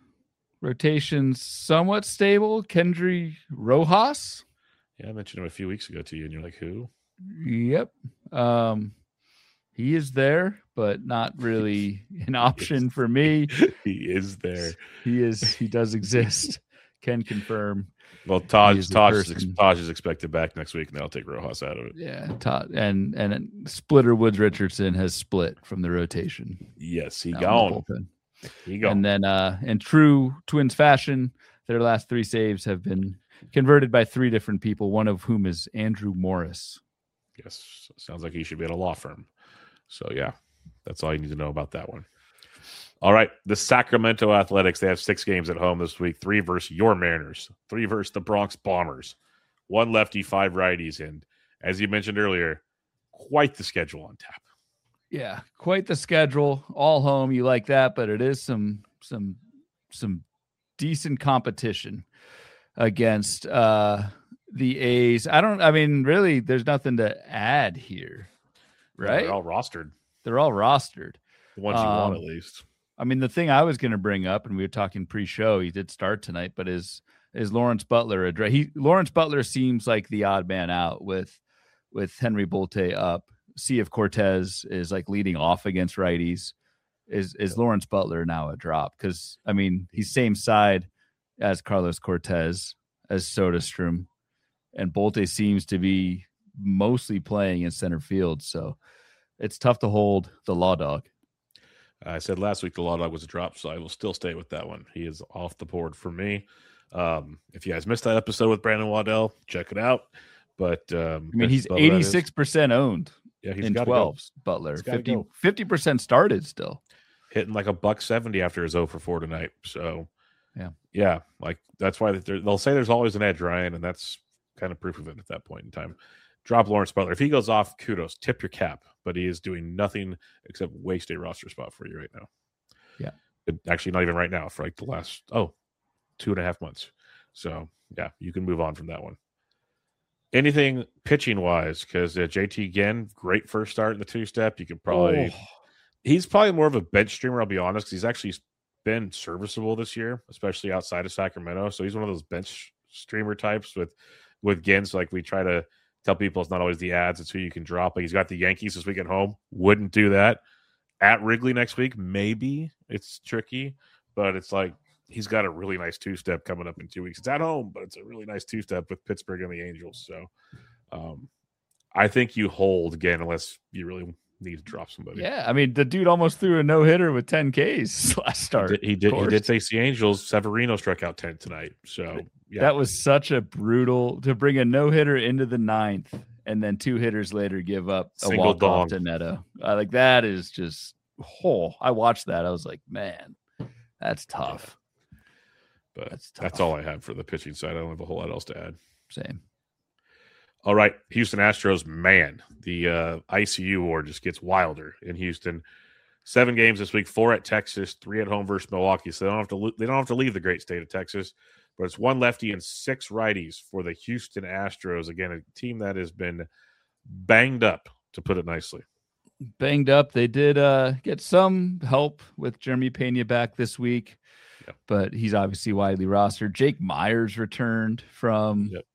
rotation's somewhat stable. Kendry Rojas.
Yeah, I mentioned him a few weeks ago to you, and you're like, who?
Yep. Um, he is there, but not really an option for me.
He is there.
He is. He does exist. Can confirm.
Well, Taj Taj is, Taj is expected back next week, and they'll take Rojas out of it.
Yeah, Taj and and Splitter Woods Richardson has split from the rotation.
Yes, he gone. He gone.
And then, uh, in true Twins fashion, their last three saves have been converted by three different people. One of whom is Andrew Morris.
Yes, sounds like he should be at a law firm. So yeah, that's all you need to know about that one. All right, the Sacramento Athletics, they have six games at home this week. Three versus your Mariners. Three versus the Bronx Bombers. One lefty, five righties. And as you mentioned earlier, quite the schedule on tap.
Yeah, quite the schedule. All home, you like that, but it is some some some decent competition against uh, the A's. I don't, I mean, really, there's nothing to add here, right?
Yeah, they're all rostered.
They're all rostered.
The ones you um, want, at least.
I mean, the thing I was going to bring up, and we were talking pre-show, he did start tonight, but is is Lawrence Butler a he Lawrence Butler seems like the odd man out with with Henry Bolte up. See if Cortez is like leading off against righties. Is is Lawrence Butler now a drop? Because I mean, he's same side as Carlos Cortez, as Soderstrom, and Bolte seems to be mostly playing in center field, so it's tough to hold the Law Dog.
I said last week the Law Dog was a drop, so I will still stay with that one. He is off the board for me. Um, if you guys missed that episode with Brandon Waddell, check it out. But um,
I mean, he's eighty-six percent owned.
Yeah, he's
in
got
twelves. Butler fifty percent started still,
hitting like a buck seventy after his oh for four tonight. So
yeah,
yeah, like that's why they'll say there's always an edge, Ryan, and that's kind of proof of it at that point in time. Drop Lawrence Butler. If he goes off, kudos, tip your cap. But he is doing nothing except waste a roster spot for you right now.
Yeah.
It, actually, not even right now, for like the last, oh, two and a half months. So, yeah, you can move on from that one. Anything pitching-wise, because uh, J T again, great first start in the two-step. You could probably oh. – he's probably more of a bench streamer, I'll be honest, because he's actually been serviceable this year, especially outside of Sacramento. So he's one of those bench streamer types with, with Gins, like we try to – tell people it's not always the ads, it's who you can drop. Like he's got the Yankees this week at home. Wouldn't do that. At Wrigley next week, maybe. It's tricky, but it's like he's got a really nice two-step coming up in two weeks. It's at home, but it's a really nice two-step with Pittsburgh and the Angels. So um, I think you hold again unless you really need to drop somebody.
Yeah, I mean, the dude almost threw a no-hitter with ten Ks last start.
He did. He did, he did face the Angels. Severino struck out ten tonight. So yeah.
That was such a brutal to bring a no-hitter into the ninth and then two hitters later give up a
Single
walk-off to Neto. Uh, like that is just, oh, I watched that. I was like, man, that's tough.
But that's, tough. That's all I have for the pitching side. I don't have a whole lot else to add.
Same.
All right, Houston Astros, man, the uh, I C U war just gets wilder in Houston. Seven games this week, four at Texas, three at home versus Milwaukee. So they don't have to lo- they don't have to leave the great state of Texas. But it's one lefty and six righties for the Houston Astros. Again, a team that has been banged up, to put it nicely.
Banged up. They did uh, get some help with Jeremy Pena back this week,
yep.
but he's obviously widely rostered. Jake Myers returned from
yep.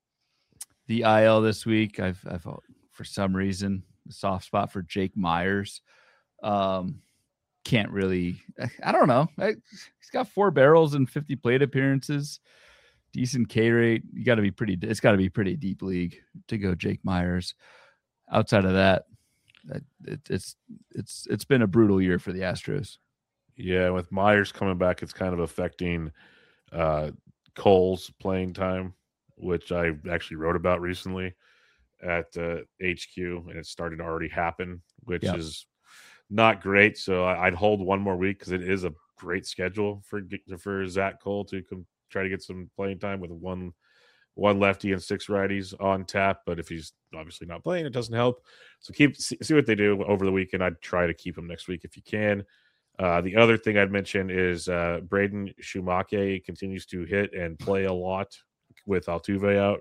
the I L this week. I've, I've for some reason, a soft spot for Jake Myers. Um, can't really, I don't know. I, he's got four barrels and fifty plate appearances. Decent K rate. You got to be pretty, it's got to be pretty deep league to go Jake Myers. Outside of that, it, it's, it's, it's been a brutal year for the Astros.
Yeah. With Myers coming back, it's kind of affecting uh, Cole's playing time, which I actually wrote about recently at uh, H Q, and it started to already happen, which yep. is not great. So I'd hold one more week because it is a great schedule for for Zach Cole to come try to get some playing time with one one lefty and six righties on tap. But if he's obviously not playing, it doesn't help. So keep see, see what they do over the weekend. I'd try to keep him next week if you can. Uh, the other thing I'd mention is uh, Braden Schumacher continues to hit and play a lot with Altuve out.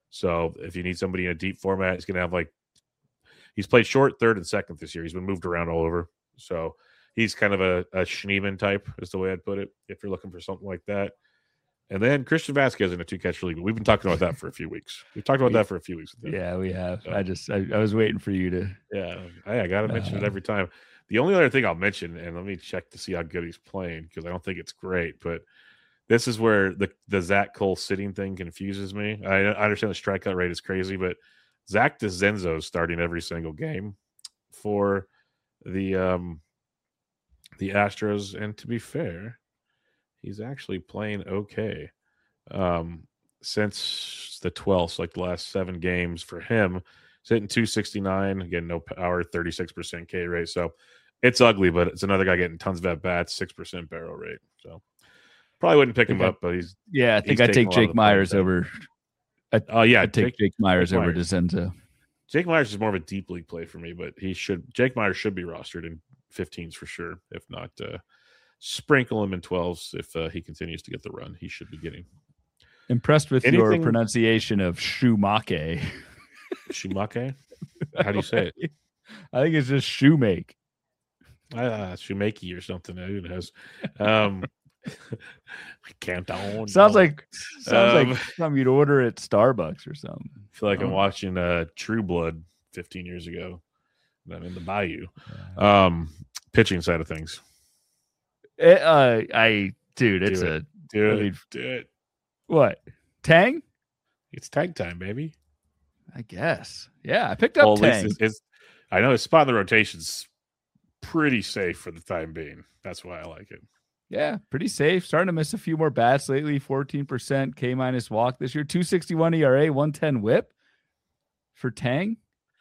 So if you need somebody in a deep format, he's going to have like he's played short, third, and second this year. He's been moved around all over. So he's kind of a, a Schneeman type is the way I'd put it if you're looking for something like that. And then Christian Vasquez in a two-catcher league. We've been talking about that for a few weeks. We've talked about that for a few weeks.
Yeah, we have. So, I just I, I was waiting for you to.
Yeah, I, I got to mention uh, it every time. The only other thing I'll mention, and let me check to see how good he's playing because I don't think it's great, but this is where the, the Zach Cole sitting thing confuses me. I, I understand the strikeout rate is crazy, but Zach DeZenzo is starting every single game for the um, the Astros, and to be fair, he's actually playing okay um, since the twelfth, like the last seven games for him. He's hitting two sixty-nine, again, no power, thirty-six percent K rate. So it's ugly, but it's another guy getting tons of at bats, six percent barrel rate. So probably wouldn't pick him
I,
up, but he's
yeah. I think I take Jake Myers over. Oh
uh, yeah,
I take Jake, Jake Myers
Jake
over
Myers.
DeZenzo.
Jake Myers is more of a deep league play for me, but he should Jake Myers should be rostered in fifteens for sure. If not, uh, sprinkle him in twelves if uh, he continues to get the run he should be getting.
Impressed with
Anything...
your pronunciation of Schumacher.
Schumacher? How do you say it?
I think it's just shoemake.
Uh, Shoemakey or something. Who knows? Um, can't on.
Sounds like sounds
um,
like something you'd order at Starbucks or something.
I feel like
oh.
I'm watching uh, True Blood fifteen years ago. I'm in the Bayou. Um, pitching side of things.
It, uh, I dude, it's
do
a
it. do
I
it.
mean,
Do it.
What? Tang?
It's tag time, baby.
I guess. Yeah, I picked up
well, at
Tang.
least it's, it's, I know his spot in the rotation's pretty safe for the time being. That's why I like it.
Yeah, pretty safe. Starting to miss a few more bats lately. fourteen percent K minus walk this year. two sixty-one E R A, one ten whip for Tang.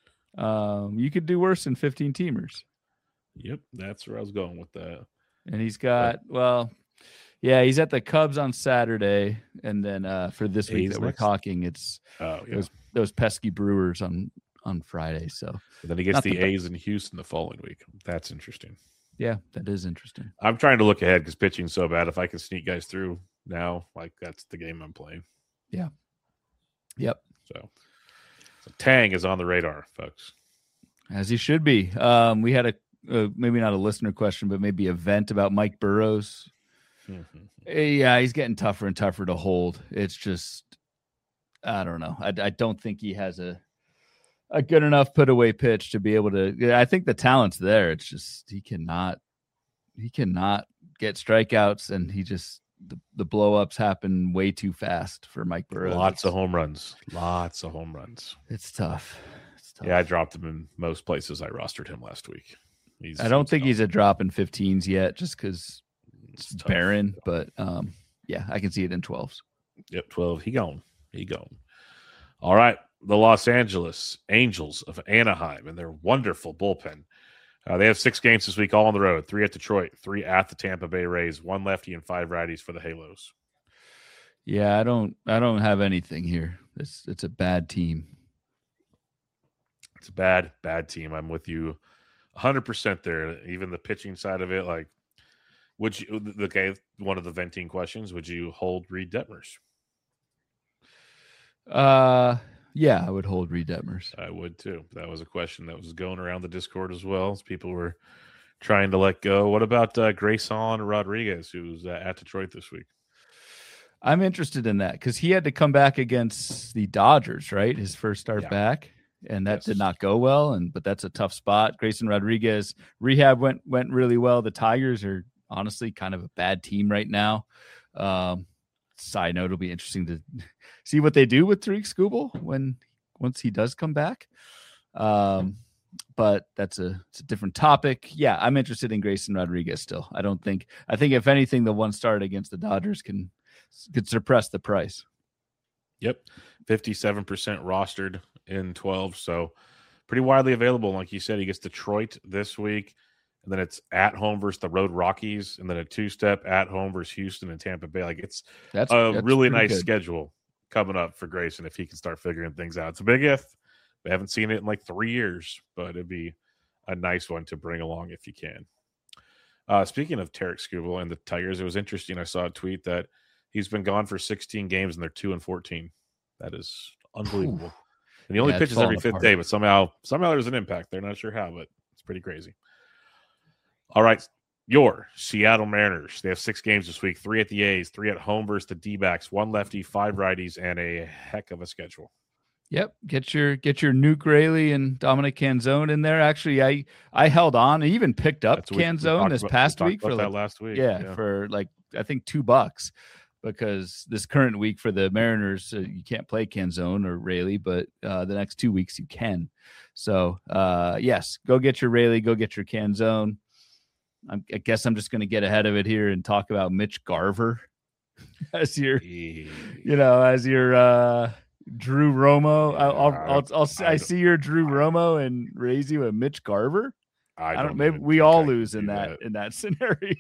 Um, you could do worse than fifteen teamers.
Yep, that's where I was going with that.
And he's got, well, yeah, he's at the Cubs on Saturday. And then uh, for this week
A's
that we're
next?
talking, it's
Oh, yeah.
those, those pesky Brewers on, on Friday. So
But then he gets
Not
the,
the
A's in Houston the following week. That's interesting.
yeah, that is interesting.
I'm trying to look ahead because pitching's so bad. If I can sneak guys through now, like that's the game I'm playing.
Yeah. Yep.
So, so Tang is on the radar, folks.
As he should be. Um, we had a uh, maybe not a listener question, but maybe a vent about Mike Burrows.
Mm-hmm.
Yeah, he's getting tougher and tougher to hold. It's just, I don't know. I, I don't think he has a a good enough put away pitch to be able to. Yeah, I think the talent's there. It's just he cannot he cannot get strikeouts, and he just the, the blow ups happen way too fast for Mike Burrows.
Lots
it's,
of home runs. Lots of home runs.
It's tough. It's tough.
Yeah, I dropped him in most places. I rostered him last week. He's,
I don't
he's
think
tough.
he's a drop in fifteens yet, just because it's,
it's
barren. But um, yeah, I can see it in twelves.
Yep, twelve. He gone. He gone. All right. The Los Angeles Angels of Anaheim and their wonderful bullpen. Uh, they have six games this week, all on the road. Three at Detroit, three at the Tampa Bay Rays, one lefty and five righties for the Halos.
Yeah, I don't I don't have anything here. It's it's a bad team.
It's a bad, bad team. I'm with you one hundred percent there. Even the pitching side of it, like, would you, okay, one of the venting questions, would you hold Reed Detmers?
Uh, yeah, I would hold Reed Detmers.
I would too. That was a question that was going around the Discord as well, as people were trying to let go. What about uh, Grayson Rodriguez, who's uh, at Detroit this week?
I'm interested in that because he had to come back against the Dodgers, right? His first start yeah. back, and that yes. did not go well. And but that's a tough spot. Grayson Rodriguez rehab went went really well. The Tigers are honestly kind of a bad team right now. Um, side note, it'll be interesting to see what they do with Tariq Skubal when once he does come back. Um, but that's a it's a different topic. Yeah, I'm interested in Grayson Rodriguez still. I don't think I think if anything, the one start against the Dodgers can. could suppress the price.
Yep. fifty-seven percent rostered in twelve. So pretty widely available. Like you said, he gets Detroit this week, and then it's at home versus the road Rockies, and then a two-step at home versus Houston and Tampa Bay. Like it's that's, a that's really nice good. schedule coming up for Grayson if he can start figuring things out. It's a big if. We haven't seen it in like three years, but it'd be a nice one to bring along if you can. Uh, speaking of Tariq Skubal and the Tigers, it was interesting. I saw a tweet that he's been gone for sixteen games, and they're two and fourteen. That is unbelievable. Ooh. And he only yeah, pitches every fifth apart. day, but somehow, somehow there's an impact. They're not sure how, but it's pretty crazy. All right, your Seattle Mariners. They have six games this week: three at the A's, three at home versus the D-backs, one lefty, five righties, and a heck of a schedule.
Yep, get your get your Nuke Raley and Dominic Canzone in there. Actually, I I held on. I even picked up That's Canzone this
about,
past week for
like,
like,
last week.
Yeah,
yeah,
for like I think two bucks. Because this current week for the Mariners, uh, you can't play Canzone or Raley, but uh, the next two weeks you can. So, uh, yes, go get your Raley, go get your Canzone. I'm, I guess I'm just going to get ahead of it here and talk about Mitch Garver as your, you know, as your uh, Drew Romo. Yeah, I'll, I'll, I'll, I'll, I, I see your Drew Romo and raise you a Mitch Garver.
I don't.
I don't maybe we all lose in that, that in that scenario.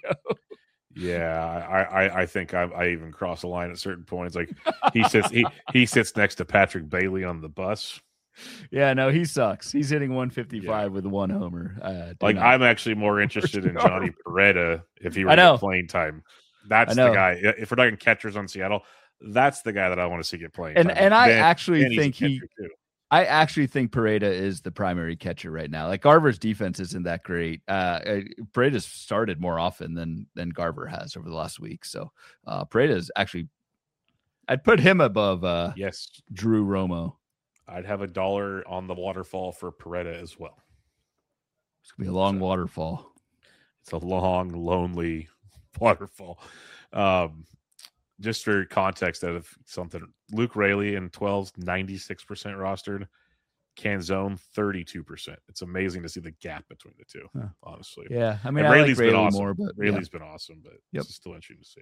Yeah, I, I, I think I, I even cross a line at certain points. Like he sits he he sits next to Patrick Bailey on the bus.
Yeah, no, he sucks. He's hitting one fifty-five yeah. with one homer. Uh,
like not. I'm actually more interested in Johnny Peretta if he were in playing time. That's the guy. If we're talking catchers on Seattle, that's the guy that I want to see get playing.
And
time.
and I
then,
actually think he. Too. I actually think Pereda is the primary catcher right now. Like Garver's defense isn't that great. Uh, Pereda's started more often than than Garver has over the last week. So uh, Pereda is actually, I'd put him above. Uh,
yes,
Drew Romo.
I'd have a dollar on the waterfall for Pereda as well.
It's gonna be a long so, waterfall.
It's a long, lonely waterfall. Um, Just for context out of something, Luke Raley in twelve's ninety-six percent rostered, Canzone thirty-two percent. It's amazing to see the gap between the two, huh. honestly.
Yeah, I mean,
and
I
Raley's
like Raley
been awesome.
more, but
Raley's
yeah.
been awesome, but
yep.
it's still interesting to see.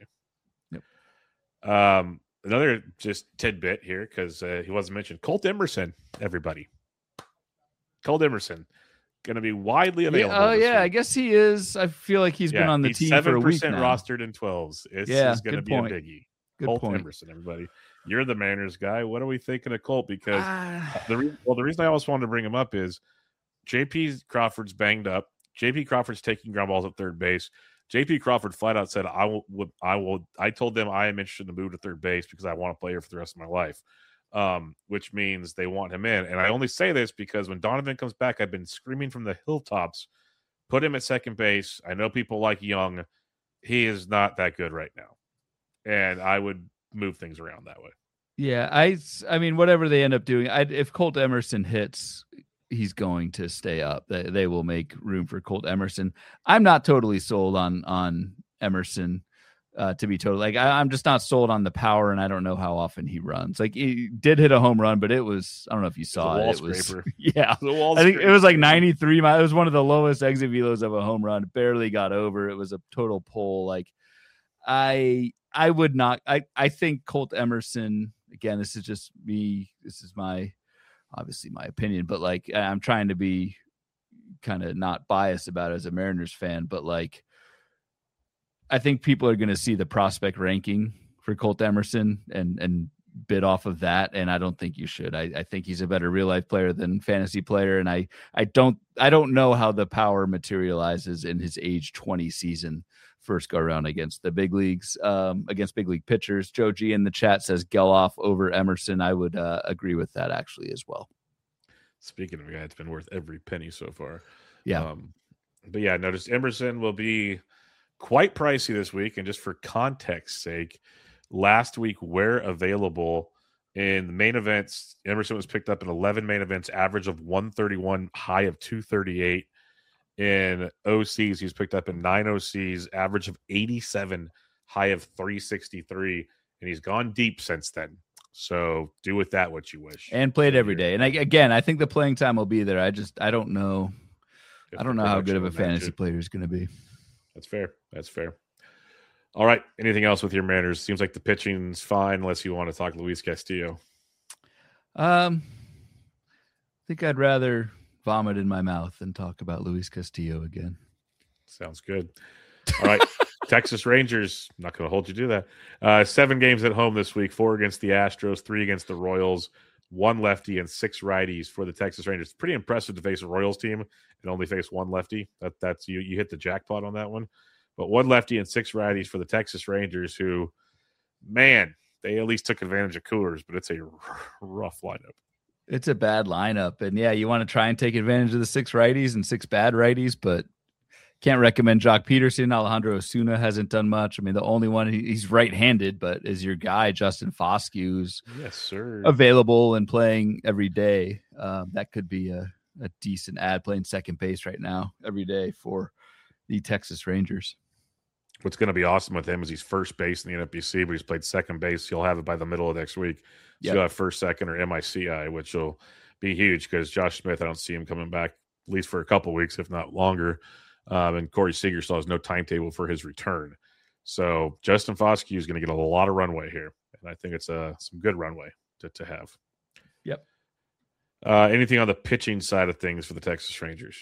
Yep.
Um, another just tidbit here because uh, he wasn't mentioned. Colt Emerson, everybody. Colt Emerson. Going to be widely available.
Oh, yeah,
week.
I guess he is. I feel like he's yeah, been on the team for a week now.
seven percent rostered in twelves. It's yeah, going to be point. a biggie.
Good
Colt
point.
Emerson, everybody. You're the Mariners guy. What are we thinking of Colt? Because
uh,
the re- well, the reason I always wanted to bring him up is J P Crawford's banged up. J P Crawford's taking ground balls at third base. J P Crawford flat out said, "I will. I will. I told them I am interested in the move to third base because I want to play here for the rest of my life." Um, which means they want him in. And I only say this because when Donovan comes back, I've been screaming from the hilltops, put him at second base. I know people like Young. He is not that good right now. And I would move things around that way.
Yeah, I, I mean, whatever they end up doing, I, if Colt Emerson hits, he's going to stay up. They, they will make room for Colt Emerson. I'm not totally sold on on Emerson. Uh, to be total, like I, I'm just not sold on the power, and I don't know how often he runs. Like he did hit a home run, but it was I don't know if you saw it. It was, it was yeah,
it was
I think it was like ninety-three miles. It was one of the lowest exit velos of a home run. Barely got over. It was a total pull. Like I, I would not. I, I think Colt Emerson. Again, this is just me. This is my obviously my opinion, but like I'm trying to be kind of not biased about it as a Mariners fan, but like. I think people are going to see the prospect ranking for Colt Emerson and and bit off of that, and I don't think you should. I, I think he's a better real life player than fantasy player, and I I don't I don't know how the power materializes in his age twenty season. First go around against the big leagues, um, against big league pitchers. Joe G in the chat says Geloff over Emerson. I would uh, agree with that actually as well.
Speaking of a guy that's been worth every penny so far.
Yeah.
Um, but yeah, notice Emerson will be quite pricey this week. And just for context sake, last week where available in the main events, Emerson was picked up in eleven main events, average of one thirty-one, high of two thirty-eight. In O Cs, he's picked up in nine O Cs, average of eighty-seven, high of three sixty-three, and he's gone deep since then. So do with that what you wish.
And played every day. And I, again, I think the playing time will be there. I just, I don't know. If I don't know how good of a fantasy player he's going to be.
That's fair. That's fair. All right. Anything else with your Mariners? Seems like the pitching's fine unless you want to talk Luis Castillo.
Um, I think I'd rather vomit in my mouth and talk about Luis Castillo again.
Sounds good. All right. Texas Rangers, I'm not going to hold you to that. Uh, seven games at home this week, four against the Astros, three against the Royals, one lefty and six righties for the Texas Rangers. Pretty impressive to face a Royals team and only face one lefty. That That's you, you hit the jackpot on that one. But one lefty and six righties for the Texas Rangers who, man, they at least took advantage of coolers, but it's a rough lineup.
It's a bad lineup. And yeah, you want to try and take advantage of the six righties and six bad righties, but can't recommend Jock Peterson. Alejandro Osuna hasn't done much. I mean, the only one, he's right-handed, but is your guy, Justin Foscue's
yes, sir,
available and playing every day. Um, that could be a, a decent ad, playing second base right now every day for the Texas Rangers.
What's going to be awesome with him is he's first base in the N F B C, but he's played second base. He'll have it by the middle of next week. So yep. You'll have first, second, or M I C I, which will be huge because Josh Smith, I don't see him coming back at least for a couple weeks, if not longer. Um, and Corey Seager still has no timetable for his return. So Justin Foscue is going to get a lot of runway here. And I think it's uh, some good runway to, to have.
Yep.
Uh, anything on the pitching side of things for the Texas Rangers?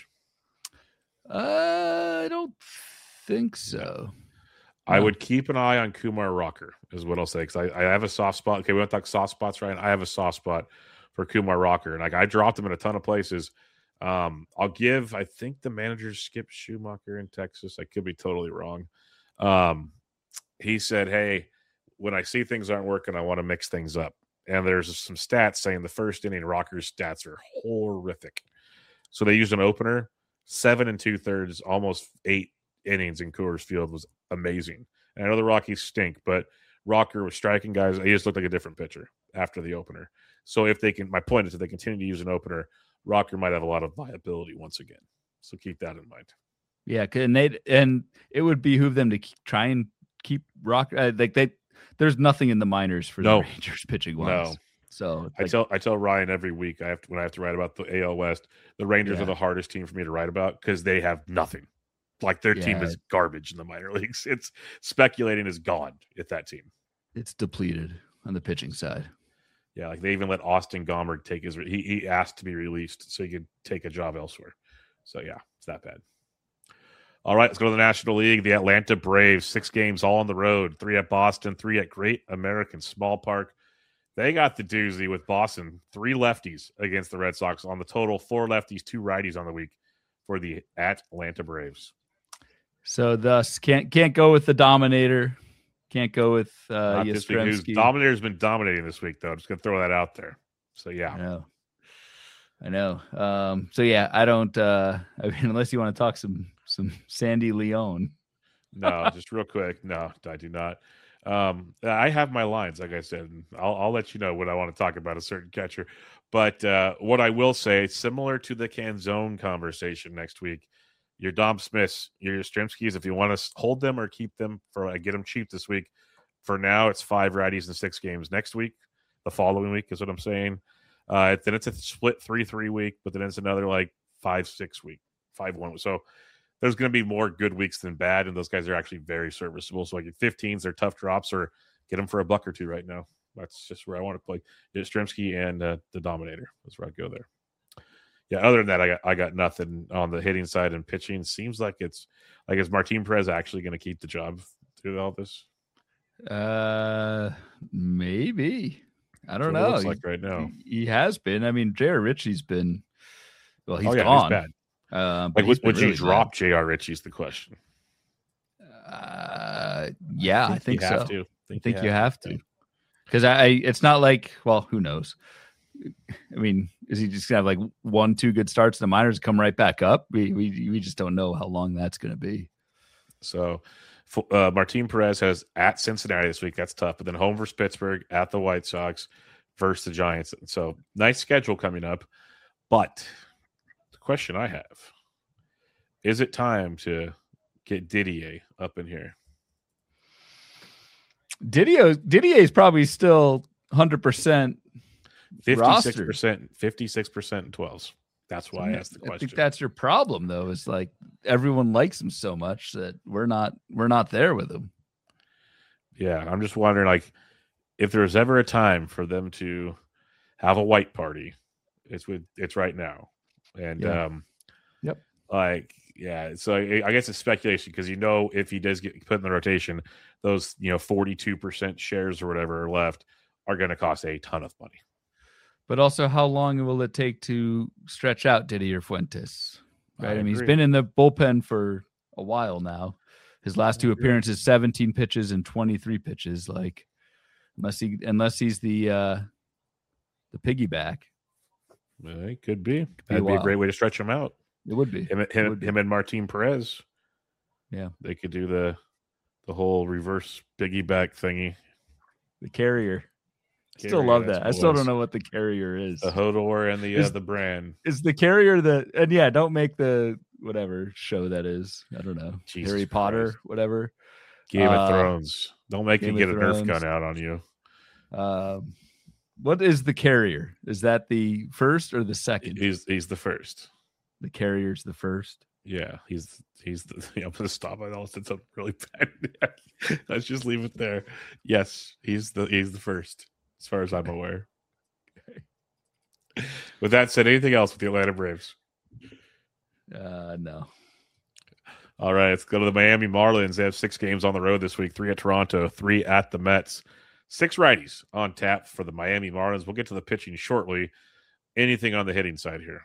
Uh, I don't think so.
I would keep an eye on Kumar Rocker is what I'll say. Because I, I have a soft spot. Okay, we don't talk soft spots, right? I have a soft spot for Kumar Rocker. And like I dropped him in a ton of places. Um, I'll give, I think the manager Skip Schumacher in Texas. I could be totally wrong. Um, he said, hey, when I see things aren't working, I want to mix things up. And there's some stats saying the first inning Rocker's stats are horrific. So they used an opener, seven and two thirds, almost eight innings in Coors Field was amazing. And I know the Rockies stink, but Rocker was striking guys. He just looked like a different pitcher after the opener. So if they can, my point is if they continue to use an opener, Rocker might have a lot of viability once again. So keep that in mind.
Yeah, and they and it would behoove them to keep, try and keep Rocker. Uh, like they, there's nothing in the minors for
no.
the Rangers pitching wise.
No.
So
like, I tell I tell Ryan every week I have to, when I have to write about the A L West, the Rangers yeah. are the hardest team for me to write about because they have nothing. Like their yeah. team is garbage in the minor leagues. It's speculating is gone at that team.
It's depleted on the pitching side.
Yeah, like they even let Austin Gomberg take his. He, he asked to be released so he could take a job elsewhere. So yeah, it's that bad. All right, let's go to the National League. The Atlanta Braves, six games all on the road, three at Boston, three at Great American Small Park. They got the doozy with Boston, three lefties against the Red Sox on the total, four lefties, two righties on the week for the Atlanta Braves.
So thus can't can't go with the Dominator. Can't go with uh, Yastrzemski.
Dominator's been dominating this week, though. I'm just going to throw that out there. So, yeah.
I know. I know. Um, so, yeah, I don't uh, – I mean, unless you want to talk some some Sandy Leon.
No, just real quick. No, I do not. Um, I have my lines, like I said. And I'll, I'll let you know when I want to talk about a certain catcher. But uh, what I will say, similar to the Canzone conversation next week, your Dom Smiths, your Yastrzemskis, if you want to hold them or keep them for uh, get them cheap this week. For now, it's five righties in six games. Next week, the following week is what I'm saying. Uh, then it's a split three three week, but then it's another like five six week, five one. So there's going to be more good weeks than bad, and those guys are actually very serviceable. So like your fifteens, they're tough drops, or get them for a buck or two right now. That's just where I want to play. Yastrzemski and uh, the Dominator. That's where I go there. Yeah, other than that, I got I got nothing on the hitting side and pitching. Seems like it's like is Martin Perez actually going to keep the job through all this?
Uh, maybe. I don't
That's what
know.
it looks
he,
like right now.
He, he has been. I mean, J R. Ritchie's been. Well, he's
oh, yeah,
gone.
He's bad.
Uh,
like, would, would
really
you drop J R. Ritchie? Is the question.
Uh, yeah, I think, I think
you
so.
Have to.
I think, I think you have to. Because I, it's not like, well, who knows? I mean, is he just gonna have like one, two good starts? The minors come right back up. We we we just don't know how long that's going to be.
So, uh, Martin Perez has at Cincinnati this week. That's tough. But then home versus Pittsburgh, at the White Sox, versus the Giants. So nice schedule coming up. But the question I have: is it time to get Didier up in here?
Didier Didier is probably still one hundred percent.
fifty-six percent, fifty-six percent in twelves. That's why I asked the question.
I think that's your problem, though. Is like everyone likes him so much that we're not we're not there with him.
Yeah, I'm just wondering, like, if there's ever a time for them to have a white party, it's with it's right now. And
yeah.
um,
yep,
like yeah. So I, I guess it's speculation because you know if he does get put in the rotation, those you know forty-two percent shares or whatever are left are going to cost a ton of money.
But also, how long will it take to stretch out Didier Fuentes? Right. I, I mean,
agree.
he's been in the bullpen for a while now. His last two appearances, seventeen pitches and twenty-three pitches. Like, unless he, unless he's the uh, the piggyback,
well, it could be.
Could
That'd
be,
be
a,
a great way to stretch him out.
It would be.
Him, him,
would be.
him and Martin Perez.
Yeah,
they could do the the whole reverse piggyback thingy.
The carrier.
Carrier,
still love that. I still don't know what the carrier is.
The Hodor and the is, uh, the brand.
Is the carrier the and yeah, don't make the whatever show that is. I don't know. Jesus Harry Potter, Christ. Whatever.
Game
uh,
of Thrones. Don't make
Game
you get a
Thrones.
Nerf gun out on you.
Um what is the carrier? Is that the first or the second?
He's he's the first.
The carrier's the first.
Yeah, he's he's the yeah, I'm gonna stop it. I'll said something really bad. Let's just leave it there. Yes, he's the he's the first. As far as I'm aware. With that said, anything else with the Atlanta Braves?
Uh, no.
All right, let's go to the Miami Marlins. They have six games on the road this week, three at Toronto, three at the Mets. Six righties on tap for the Miami Marlins. We'll get to the pitching shortly. Anything on the hitting side here?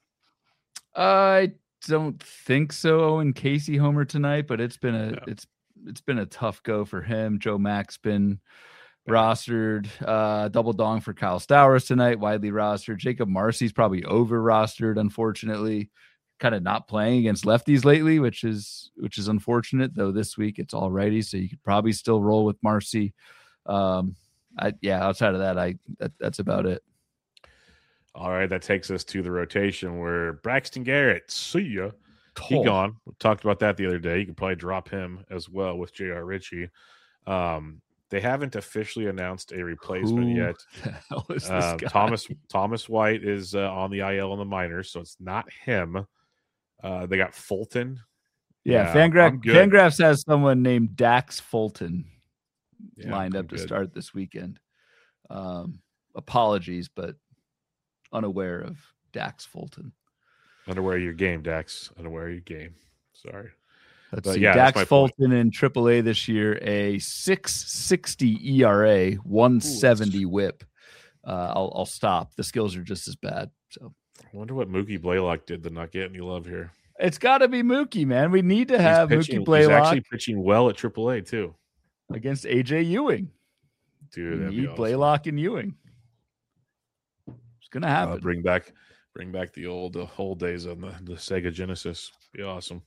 I don't think so. Owen Casey homer tonight, but it's been a yeah. it's it's been a tough go for him. Joe Mack's been rostered, uh, double dong for Kyle Stowers tonight, widely rostered. Jacob Marcy's probably over rostered, unfortunately. Kind of not playing against lefties lately, which is which is unfortunate. Though this week it's all righty, so you could probably still roll with Marcy. Um, I yeah, outside of that, I that, that's about it.
All right, that takes us to the rotation where Braxton Garrett, see ya.
Oh.
He gone. We talked about that the other day. You could probably drop him as well with J R. Ritchie. Um, They haven't officially announced a replacement
Who
yet.
The hell is this
uh,
guy?
Thomas Thomas White is uh, on the I L in the minors, so it's not him. Uh, they got Fulton.
Yeah,
yeah
Fangraph, Fangraphs has someone named Dax Fulton
yeah,
lined
I'm
up to
good.
start this weekend. Um, apologies, but unaware of Dax Fulton.
Unaware of your game, Dax. Unaware of your game. Sorry.
Let's
but
see.
Yeah,
Dax Fulton point. in triple A this year, a six sixty E R A, one seventy Ooh, whip. Uh, I'll, I'll stop. The skills are just as bad. So
I wonder what Mookie Blaylock did to not get any love here.
It's got to be Mookie, man. We need to have
he's pitching,
Mookie Blaylock.
He's actually pitching well at triple A too
against A J Ewing.
Dude,
we
that'd
need
be awesome.
Blaylock and Ewing. It's gonna happen.
Uh, bring back, bring back the old uh, old days on the, the Sega Genesis. Be awesome.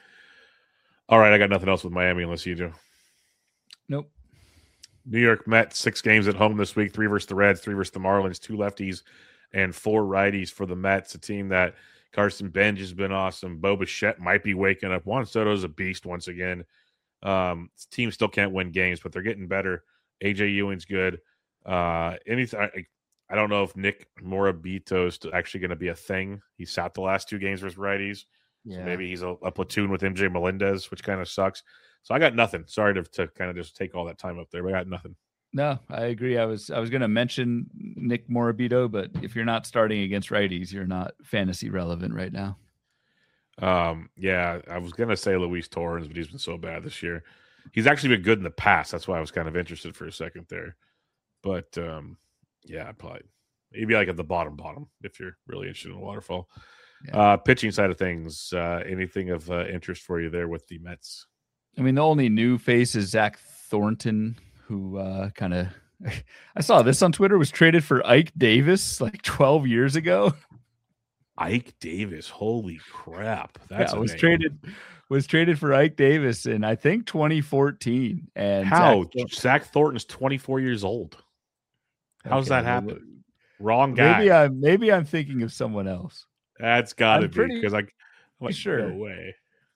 All right, I got nothing else with Miami unless you do.
Nope.
New York Mets, six games at home this week, three versus the Reds, three versus the Marlins, two lefties and four righties for the Mets, a team that Carson Bench has been awesome. Bo Bichette might be waking up. Juan Soto's a beast once again. Um, this team still can't win games, but they're getting better. A J Ewing's good. Uh, anything, I, I don't know if Nick Morabito is actually going to be a thing. He sat the last two games versus righties.
Yeah.
So maybe he's a, a platoon with M J Melendez, which kind of sucks. So I got nothing. Sorry to, to kind of just take all that time up there, but I got nothing.
No, I agree. I was I was going to mention Nick Morabito, but if you're not starting against righties, you're not fantasy relevant right now.
Um, yeah, I was going to say Luis Torrens, but he's been so bad this year. He's actually been good in the past. That's why I was kind of interested for a second there. But um, Yeah, probably. Maybe like at the bottom, bottom, if you're really interested in a waterfall.
Yeah.
Uh, pitching side of things, uh, anything of uh, interest for you there with the Mets?
I mean, the only new face is Zach Thornton, who uh, kind of, I saw this on Twitter, was traded for Ike Davis like twelve years ago.
Ike Davis, holy crap! That's
yeah, was
name.
traded was traded for Ike Davis in I think twenty fourteen. And
how
Zach, Thornton,
Zach Thornton's twenty-four years old? How's
okay,
that happen?
well,
Wrong guy.
Maybe I'm maybe I'm thinking of someone else.
That's got to be because I, I'm like,
sure.
No way.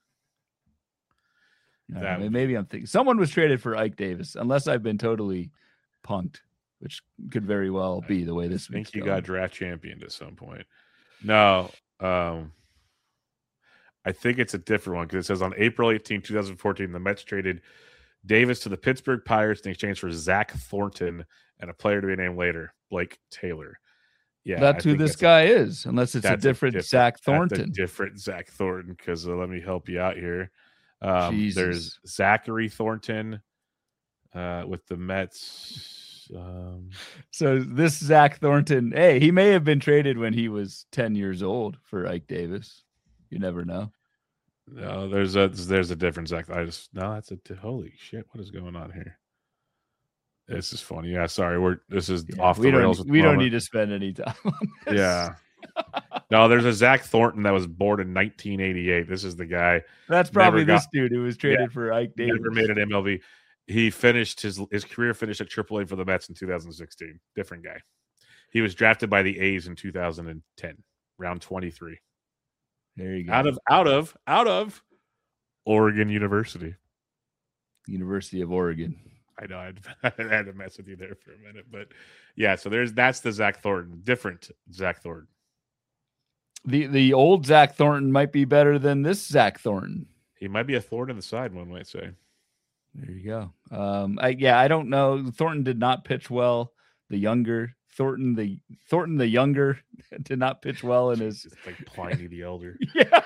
That know, maybe I'm thinking someone was traded for Ike Davis, unless I've been totally punked, which could very well be the way this.
I think you
going.
got draft championed at some point. No, um, I think it's a different one because it says on April eighteenth, twenty fourteen, the Mets traded Davis to the Pittsburgh Pirates in exchange for Zach Thornton and a player to be named later, Blake Taylor. Yeah,
that's who this guy a, is, unless it's a different, a different Zach Thornton.
A different Zach Thornton, because uh, let me help you out here. Um, there's Zachary Thornton uh, with the Mets. Um,
so this Zach Thornton, hey, he may have been traded when he was ten years old for Ike Davis. You never know.
No, there's a there's a different Zach. I just no, that's a holy shit. What is going on here? This is funny. Yeah, sorry. We're this is yeah, off the rails.
We don't need to spend any time on this.
Yeah. No, there's a Zach Thornton that was born in nineteen eighty-eight. This is the guy.
That's probably got, this dude who was traded yeah, for Ike Davis.
Never made an M L B. He finished his his career finished at triple A for the Mets in two thousand sixteen. Different guy. He was drafted by the A's in two thousand ten, round twenty-three.
There you go.
Out of out of out of Oregon University.
University of Oregon.
I know I'd, I had to mess with you there for a minute, but yeah. So there's that's the Zach Thornton, different Zach Thornton.
The the old Zach Thornton might be better than this Zach Thornton.
He might be a thorn in the side, one might say.
There you go. Um, I, yeah, I don't know. Thornton did not pitch well. The younger Thornton, the Thornton the younger did not pitch well in his.
It's like Pliny the elder.
Yeah.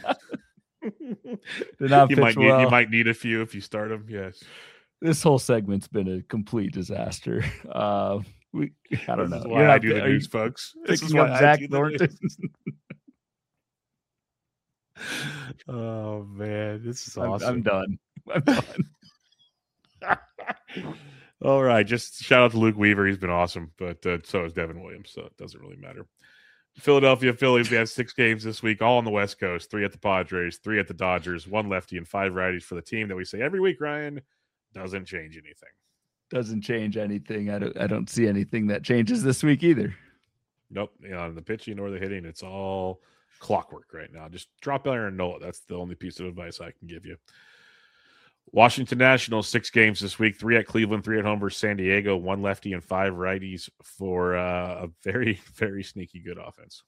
did not
you
pitch
might need
well.
you might need a few if you start him. Yes.
This whole segment's been a complete disaster. Uh, we, I don't
this
know.
Is why I do the news, folks. This is why
Zach
I do
Thornton.
Oh man, this is awesome.
I'm, I'm done. I'm done.
All right, just shout out to Luke Weaver. He's been awesome, but uh, so is Devin Williams, so it doesn't really matter. Philadelphia Phillies, they have six games this week, all on the West Coast. Three at the Padres, three at the Dodgers, one lefty, and five righties for the team that we say every week, Ryan. Doesn't change anything.
Doesn't change anything. I don't I don't see anything that changes this week either.
Nope. You know, on the pitching or the hitting, it's all clockwork right now. Just drop Aaron Nola. That's the only piece of advice I can give you. Washington Nationals, six games this week, three at Cleveland, three at home versus San Diego, one lefty and five righties for uh, a very, very sneaky good offense.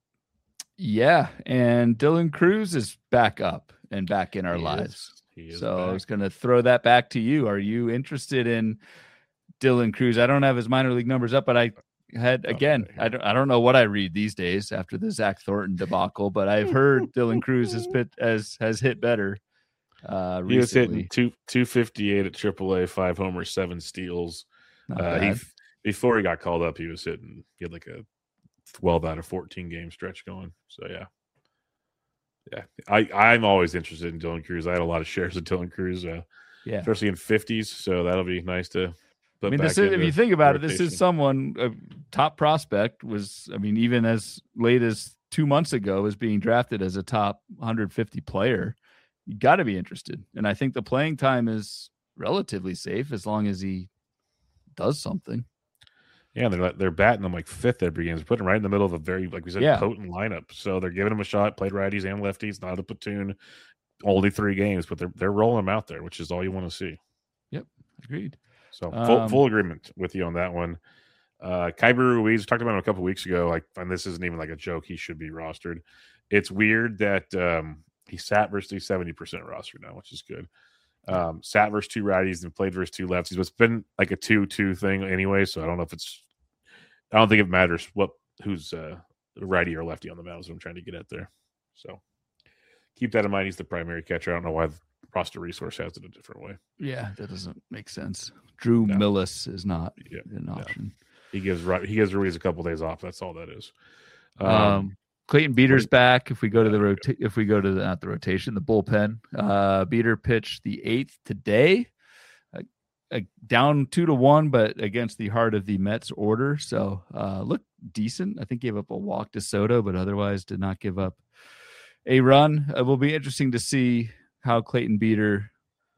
Yeah, and Dylan Cruz is back up and back in our
he
lives.
Is. He is
so
back.
I was going to throw that back to you. Are you interested in Dylan Cruz? I don't have his minor league numbers up, but I had, again, I don't I don't know what I read these days after the Zach Thornton debacle, but I've heard Dylan Cruz has hit, has, has hit better. Uh,
he was hitting two two fifty eight at triple A, five homers, seven steals. Uh, he before he got called up, he was hitting. He had like a twelve out of fourteen game stretch going. So yeah, yeah. I I'm always interested in Dylan Cruz. I had a lot of shares of Dylan Cruz, uh,
yeah,
especially in fifties. So that'll be nice to.
I mean, this is, if you think about rotation. it, this is someone a top prospect was. I mean, even as late as two months ago, was being drafted as a top one hundred fifty player. You got to be interested. And I think the playing time is relatively safe as long as he does something.
Yeah, they're they're batting him like fifth every game. They're putting him right in the middle of a very, like we said,
yeah.
potent lineup. So they're giving him a shot, played righties and lefties, not a platoon, only three games, but they're they're rolling him out there, which is all you want to see.
Yep, agreed.
So full, um, full agreement with you on that one. Uh, Kyber Ruiz, we talked about him a couple weeks ago, like, and this isn't even like a joke. He should be rostered. It's weird that um, – he sat versus seventy percent roster now, which is good. Um, sat versus two righties and played versus two lefties. But it's been like a two two thing anyway, so I don't know if it's – I don't think it matters what who's uh, righty or lefty on the mound is what I'm trying to get at there. So keep that in mind. He's the primary catcher. I don't know why the roster resource has it a different way.
Yeah, that doesn't make sense. Drew
no.
Millis is not
yeah.
an option.
He gives he gives Ruiz a couple days off. That's all that is.
Um, um Clayton Beater's back. If we go to the rota- if we go to the not the rotation, the bullpen. Uh, Beater pitched the eighth today, uh, uh, down two to one, but against the heart of the Mets order. So uh, looked decent. I think gave up a walk to Soto, but otherwise did not give up a run. It will be interesting to see how Clayton Beater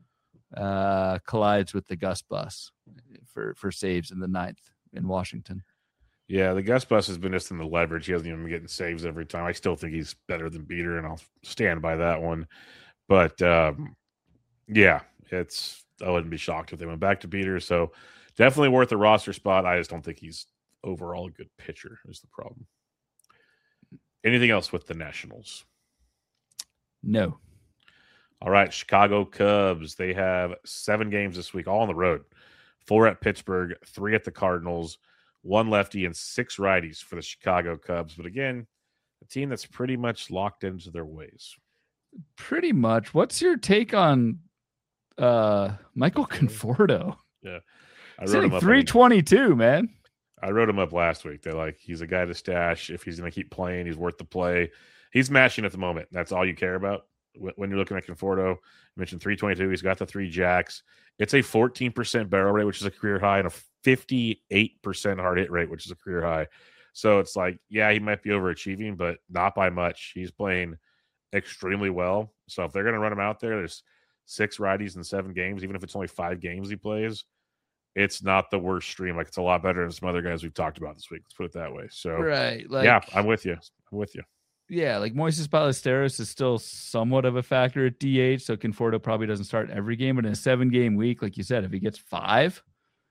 uh, collides with the Gus Bus for for saves in the ninth in Washington.
Yeah, the Gus Bus has been just in the leverage. He hasn't even been getting saves every time. I still think he's better than Beater, and I'll stand by that one. But, um, yeah, it's I wouldn't be shocked if they went back to Beater. So definitely worth a roster spot. I just don't think he's overall a good pitcher is the problem. Anything else with the Nationals?
No.
All right, Chicago Cubs. They have seven games this week, all on the road. Four at Pittsburgh, three at the Cardinals, one lefty and six righties for the Chicago Cubs. But again, a team that's pretty much locked into their ways.
Pretty much. What's your take on uh, Michael Conforto?
Yeah. I wrote him up.
three twenty-two, man.
I wrote him up last week. They're like, he's a guy to stash. If he's going to keep playing, he's worth the play. He's mashing at the moment. That's all you care about when you're looking at Conforto. You mentioned three twenty-two. He's got the three jacks. It's a fourteen percent barrel rate, which is a career high, and a fifty-eight percent hard hit rate, which is a career high. So it's like, yeah, he might be overachieving, but not by much. He's playing extremely well. So if they're going to run him out there, there's six righties in seven games, even if it's only five games he plays. It's not the worst stream. Like, it's a lot better than some other guys we've talked about this week. Let's put it that way. So,
right. Like,
yeah, I'm with you. I'm with you.
Yeah, like Moises Ballesteros is still somewhat of a factor at D H, so Conforto probably doesn't start every game, but in a seven-game week, like you said, if he gets five,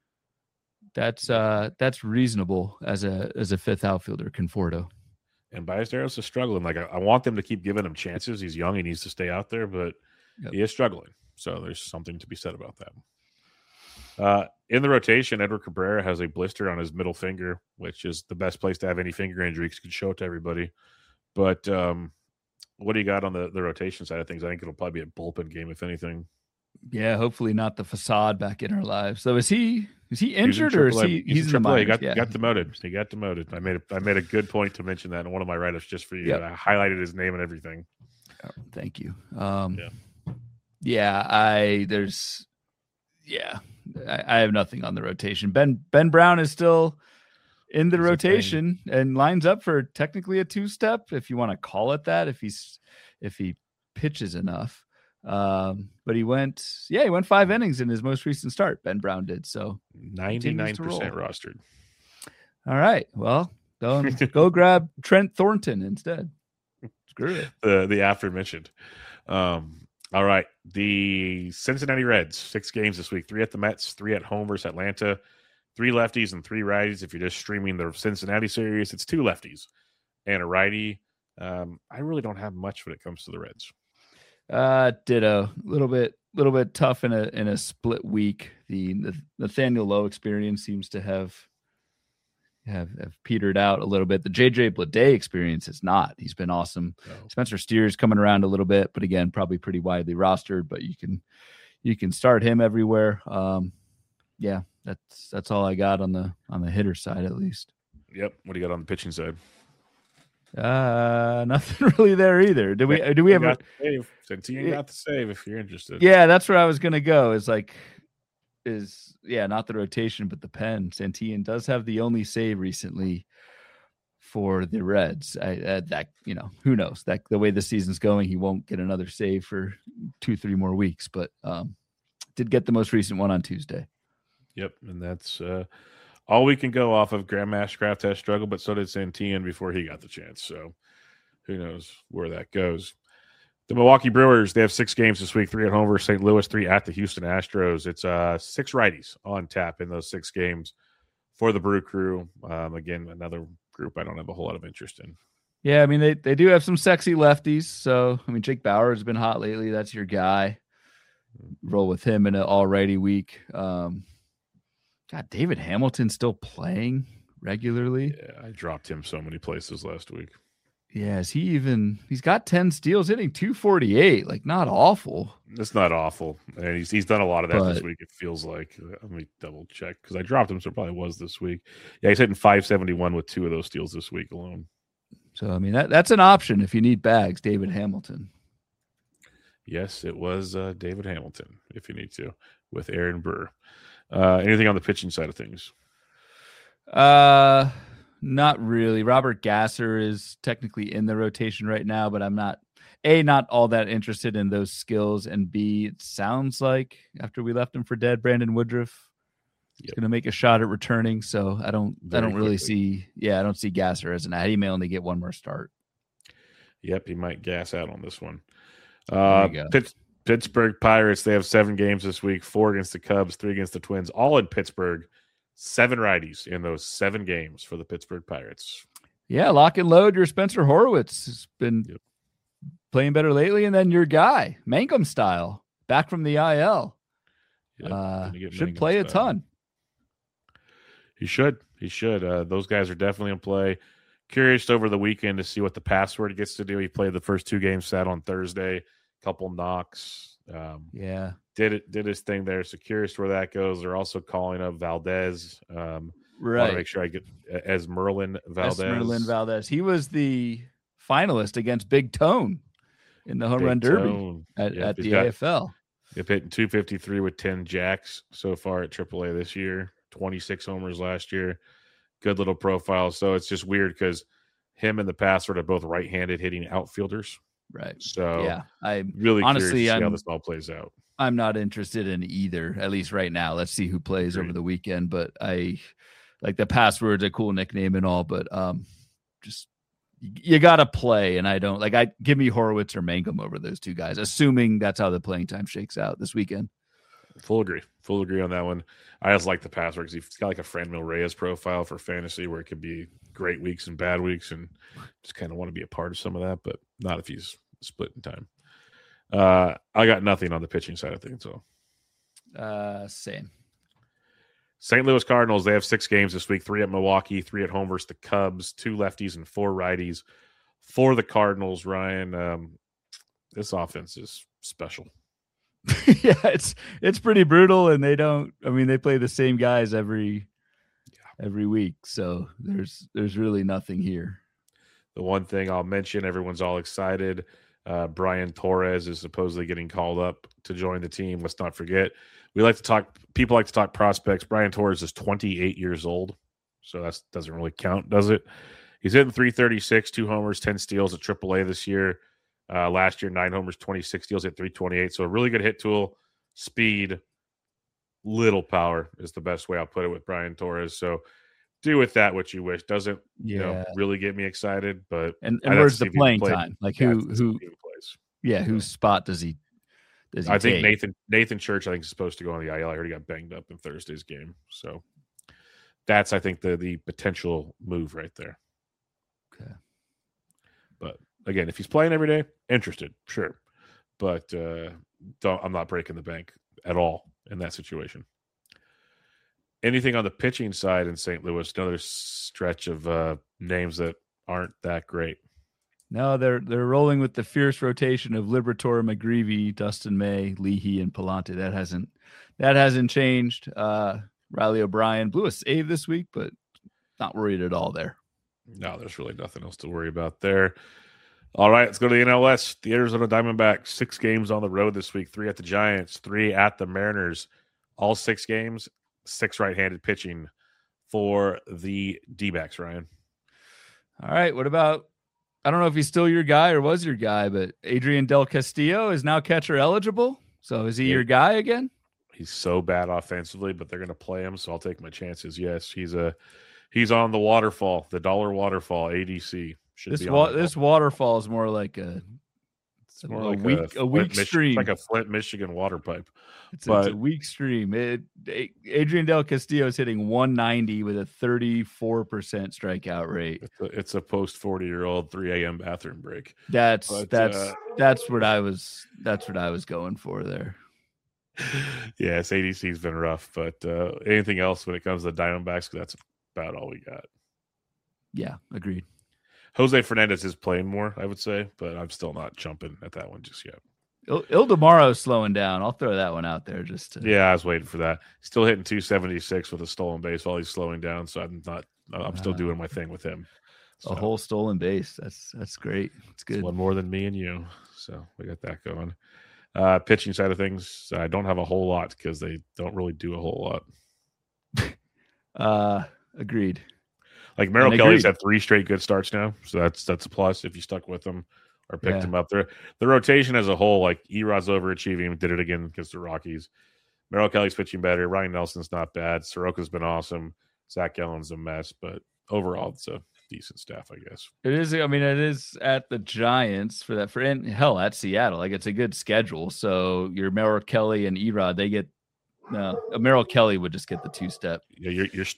that's uh, that's reasonable as a as a fifth outfielder, Conforto.
And Ballesteros is struggling. Like, I, I want them to keep giving him chances. He's young. He needs to stay out there, but yep. he is struggling. So there's something to be said about that. Uh, in the rotation, Edward Cabrera has a blister on his middle finger, which is the best place to have any finger injury because you can show it to everybody. But um, what do you got on the, the rotation side of things? I think it'll probably be a bullpen game, if anything.
Yeah, hopefully not the facade back in our lives. So is he is he injured or is he?
He's,
he's
in triple A. He got,
yeah.
got demoted. He got demoted. I made a, I made a good point to mention that in one of my write-ups just for you.
Yep.
I highlighted his name and everything.
Oh, thank you. Um,
yeah.
yeah, I there's yeah, I, I have nothing on the rotation. Ben Ben Brown is still in the he's rotation and lines up for technically a two-step, if you want to call it that, if he's if he pitches enough. Um, but he went, yeah, he went five innings in his most recent start. Ben Brown did. So
ninety-nine percent rostered.
All right. Well, go, go grab Trent Thornton instead. Screw it.
The, the aforementioned. Um, all right. The Cincinnati Reds, six games this week, three at the Mets, three at home versus Atlanta, three lefties and three righties. If you're just streaming the Cincinnati series, it's two lefties and a righty. Um, I really don't have much when it comes to the Reds.
Uh, ditto. A little bit, little bit tough in a in a split week. The, the Nathaniel Lowe experience seems to have, have have petered out a little bit. The J J Bleday experience is not. He's been awesome. No. Spencer Steer's coming around a little bit, but again, probably pretty widely rostered. But you can you can start him everywhere. Um, yeah, that's that's all I got on the on the hitter side at least.
Yep. What do you got on the pitching side?
Uh, nothing really there either. Do we? Do we have
a save? Santillan got the save if you're interested.
Yeah, that's where I was gonna go. Is like, is yeah, not the rotation, but the pen. Santillan does have the only save recently for the Reds. I uh, that you know who knows that the way the season's going, he won't get another save for two, three more weeks. But um, did get the most recent one on Tuesday.
Yep, and that's uh. all we can go off of. Grandmastercraft has struggled, but so did Santillan before he got the chance. So who knows where that goes. The Milwaukee Brewers, they have six games this week, three at home versus Saint Louis, three at the Houston Astros. It's uh, six righties on tap in those six games for the Brew Crew. Um, again, another group I don't have a whole lot of interest in.
Yeah, I mean, they, they do have some sexy lefties. So, I mean, Jake Bauer has been hot lately. That's your guy. Roll with him in an all-righty week. Um God, David Hamilton still playing regularly.
Yeah, I dropped him so many places last week.
Yeah, is he even? He's got ten steals, hitting two forty-eight. Like, not awful.
It's not awful, and he's he's done a lot of that
But-
this week. It feels like. Let me double check because I dropped him, so it probably was this week. Yeah, he's hitting five seventy-one with two of those steals this week alone.
So I mean that that's an option if you need bags. David Hamilton.
Yes, it was uh, David Hamilton. If you need to, with Aaron Burr. Uh, anything on the pitching side of things?
Uh, not really. Robert Gasser is technically in the rotation right now, but I'm not A, not all that interested in those skills, and B, it sounds like after we left him for dead, Brandon Woodruff is
Yep.
going to make a shot at returning. So I don't,
Very
I don't really
quickly.
see. Yeah, I don't see Gasser as an ad. He may only get one more start.
Yep, he might gas out on this one.
There
Uh,
you go.
Pitts, Pittsburgh Pirates, they have seven games this week, four against the Cubs, three against the Twins, all in Pittsburgh. Seven righties in those seven games for the Pittsburgh Pirates.
Yeah, lock and load your Spencer Horwitz has been
Yep.
playing better lately, and then your guy Mangum style back from the I L
Yep,
uh,
gonna get
should
Mangum
play a
style.
ton.
He should. He should. Uh, those guys are definitely in play. Curious over the weekend to see what the password gets to do. He played the first two games, sat on Thursday, couple knocks. Um,
Yeah,
did it did his thing there. So curious where that goes. They're also calling up Valdez. Um, Want to
right.
make sure I get as Merlin Valdez.
Esmeralyn Valdez. He was the finalist against Big Tone in the home
Big
run derby
Tone.
at,
Yep,
at
he's
the
got-
A F L.
They've hit two fifty-three with ten jacks so far at triple A this year, twenty-six homers last year. Good little profile. So it's just weird because him and the passer are both right-handed hitting outfielders.
Right.
So
Yeah. I
really
Honestly,
curious to see how
I'm-
this all plays out.
I'm not interested in either, at least right now. Let's see who plays
Agreed.
over the weekend. But I like the password's a cool nickname and all, but um just you, you gotta play. And I don't like I give me Horowitz or Mangum over those two guys, assuming that's how the playing time shakes out this weekend.
Full agree. Full agree on that one. I just like the passer because he's got like a Franmil Reyes profile for fantasy where it could be great weeks and bad weeks, and just kind of want to be a part of some of that, but not if he's splitting time. Uh, I got nothing on the pitching side of things. So
Uh same.
Saint Louis Cardinals, they have six games this week, three at Milwaukee, three at home versus the Cubs, two lefties and four righties. For the Cardinals, Ryan, um, this offense is special.
Yeah, it's it's pretty brutal, and they don't. I mean, they play the same guys every every week, so there's there's really nothing here.
The one thing I'll mention, everyone's all excited. Uh, Brian Torres is supposedly getting called up to join the team. Let's not forget, we like to talk. People like to talk prospects. Brian Torres is twenty-eight years old, so that doesn't really count, does it? He's hitting three thirty-six, two homers, ten steals at triple A this year. Uh, last year, nine homers, twenty-six steals at three twenty-eight. So a really good hit tool, speed, little power is the best way I'll put it with Brian Torres. So do with that what you wish. Doesn't you know really get me excited, but
and,
I'd
and
have
where's
to
the
see if he
playing
played.
time? Like
Yeah,
who
let's see
who
if he plays.
yeah, whose spot does he does he
I think
take?
Nathan Nathan Church, I think, is supposed to go on the I L. I heard he got banged up in Thursday's game. So that's, I think, the the potential move right there.
Okay.
But again, if he's playing every day, interested, sure. But uh, don't, I'm not breaking the bank at all in that situation. Anything on the pitching side in Saint Louis? Another stretch of uh, names that aren't that great.
No, they're they're rolling with the fierce rotation of Liberatore, McGreevy, Dustin May, Leahy, and Palante. That hasn't that hasn't changed. Uh, Riley O'Brien blew a save this week, but not worried at all there.
No, there's really nothing else to worry about there. All right, let's go to the N L West. The Arizona Diamondbacks, six games on the road this week, three at the Giants, three at the Mariners. All six games, six right-handed pitching for the D-backs, Ryan.
All right, what about, I don't know if he's still your guy or was your guy, but Adrian Del Castillo is now catcher eligible. So is he
Yeah.
your guy again?
He's so bad offensively, but they're going to play him, so I'll take my chances. Yes, he's a he's on the waterfall, the dollar waterfall, A D C. Should
This
be
wa-
on the
this waterfall is more like a
It's more
a
like
weak- a
Flint,
weak
Mich-
stream.
like a Flint, Michigan water pipe.
It's, it's a
But-
weak stream. It, A- Adrian Del Castillo is hitting one ninety with a thirty-four percent strikeout rate.
It's a, it's a post forty year old three a.m. bathroom break.
That's
But,
that's
uh,
that's what I was that's what I was going for there.
Yes, A D C's been rough, but uh, anything else when it comes to the Diamondbacks, that's about all we got.
Yeah, agreed.
Jose Fernandez is playing more, I would say, but I'm still not jumping at that one just yet.
Il- Ildemaro's slowing down. I'll throw that one out there just to...
Yeah, I was waiting for that. Still hitting two seventy-six with a stolen base while he's slowing down, so I'm not. I'm still
Wow.
doing my thing with him. So,
a whole stolen base. That's that's great. It's good.
It's one more than me and you, so we got that going. Uh, pitching side of things, I don't have a whole lot because they don't really do a whole lot.
uh, agreed.
Like Merrill Kelly's had three straight good starts now, so that's that's a plus if you stuck with them or picked
Yeah.
him up there. The rotation as a whole, like Erod's overachieving, did it again against the Rockies. Merrill Kelly's pitching better. Ryan Nelson's not bad. Soroka's been awesome. Zach Gallen's a mess, but overall, it's a decent staff, I guess.
It is. I mean, it is at the Giants for that. For and hell, at Seattle, like it's a good schedule. So your Merrill Kelly and Erod, they get. No, Merrill Kelly would just get the two step.
Yeah, you're, you're.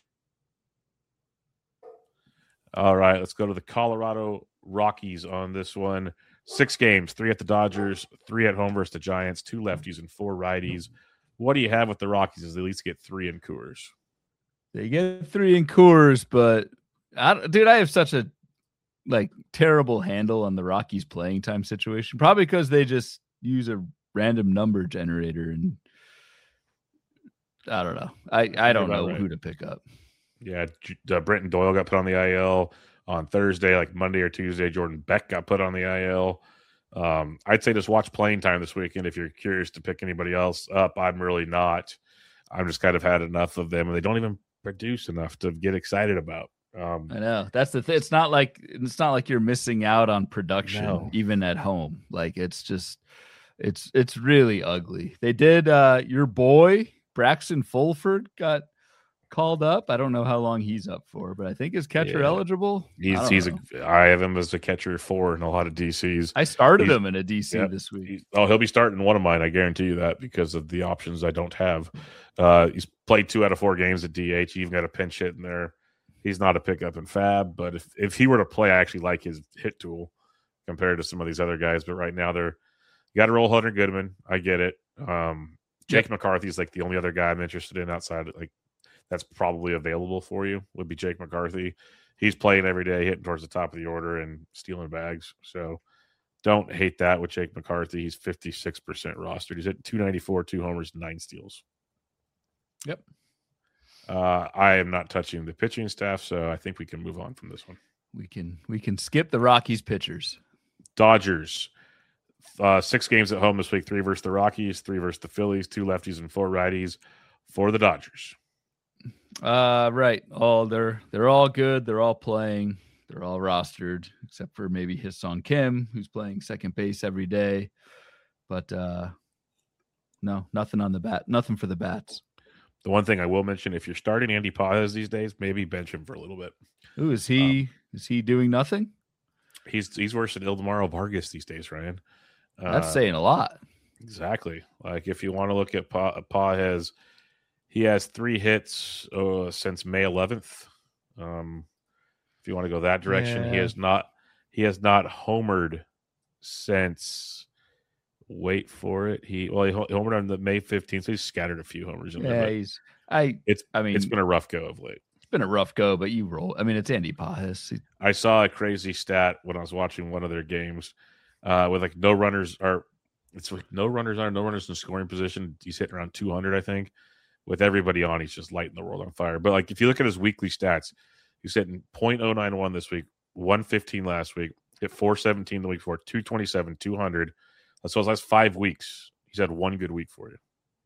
All right, let's go to the Colorado Rockies on this one. Six games, three at the Dodgers, three at home versus the Giants, two lefties and four righties. What do you have with the Rockies? Is they at least get three in Coors?
They get three in Coors, but I, dude, I have such a like terrible handle on the Rockies playing time situation. Probably because they just use a random number generator, and I don't know. I, I don't know
right.
who to pick up.
Yeah, uh, Brenton Doyle got put on the I L on Thursday, like Monday or Tuesday. Jordan Beck got put on the I L. Um, I'd say just watch playing time this weekend if you're curious to pick anybody else up. I'm really not. I'm just kind of had enough of them, and they don't even produce enough to get excited about. Um,
I know that's the thing. It's not like it's not like you're missing out on production,
no.
even at home. Like it's just, it's it's really ugly. They did. Uh, your boy Braxton Fulford got called up. I don't know how long he's up for, but I think is catcher
Yeah.
eligible.
He's
I
he's
know.
a, I have him as a catcher four in a lot of D Cs.
I started
he's,
him in a D C
yep,
this week.
He, oh, he'll be starting one of mine. I guarantee you that because of the options I don't have. Uh, he's played two out of four games at D H. He even got a pinch hit in there. He's not a pickup in Fab, but if if he were to play, I actually like his hit tool compared to some of these other guys. But right now, they're you got to roll Hunter Goodman. I get it. Um, Jake yep. McCarthy is like the only other guy I'm interested in outside of like. That's probably available for you would be Jake McCarthy. He's playing every day, hitting towards the top of the order and stealing bags. So don't hate that with Jake McCarthy. He's fifty-six percent rostered. He's at two ninety-four, two homers, nine steals.
Yep.
Uh, I am not touching the pitching staff, so I think we can move on from this one.
We can we can skip the Rockies pitchers.
Dodgers. Uh, six games at home this week, three versus the Rockies, three versus the Phillies, two lefties and four righties for the Dodgers.
Uh, right. All they're they're all good. They're all playing. They're all rostered, except for maybe Hye-Sung Kim, who's playing second base every day. But uh, no, nothing on the bat. Nothing for the bats.
The one thing I will mention, if you're starting Andy Pages these days, maybe bench him for a little bit.
Ooh, is he um, is he doing nothing?
He's he's worse than Ildemaro Vargas these days, Ryan. Uh,
That's saying a lot.
Exactly. Like if you want to look at pa- Pages, he has three hits uh, since May eleventh. Um, if you want to go that direction,
yeah.
he has not he has not homered since. Wait for it. He well he homered on the May fifteenth, so he's scattered a few homers in
yeah,
there.
he's I.
It's
I mean,
it's been a rough go of late.
It's been a rough go, but you roll. I mean, it's Andy Pages. He,
I saw a crazy stat when I was watching one of their games uh, with like no runners or it's like no runners on no runners in scoring position. He's hitting around two hundred, I think. With everybody on, he's just lighting the world on fire. But like if you look at his weekly stats, he's hitting point oh nine one this week, one fifteen last week, hit four seventeen the week before, two twenty-seven, two hundred. So his last five weeks, he's had one good week for you.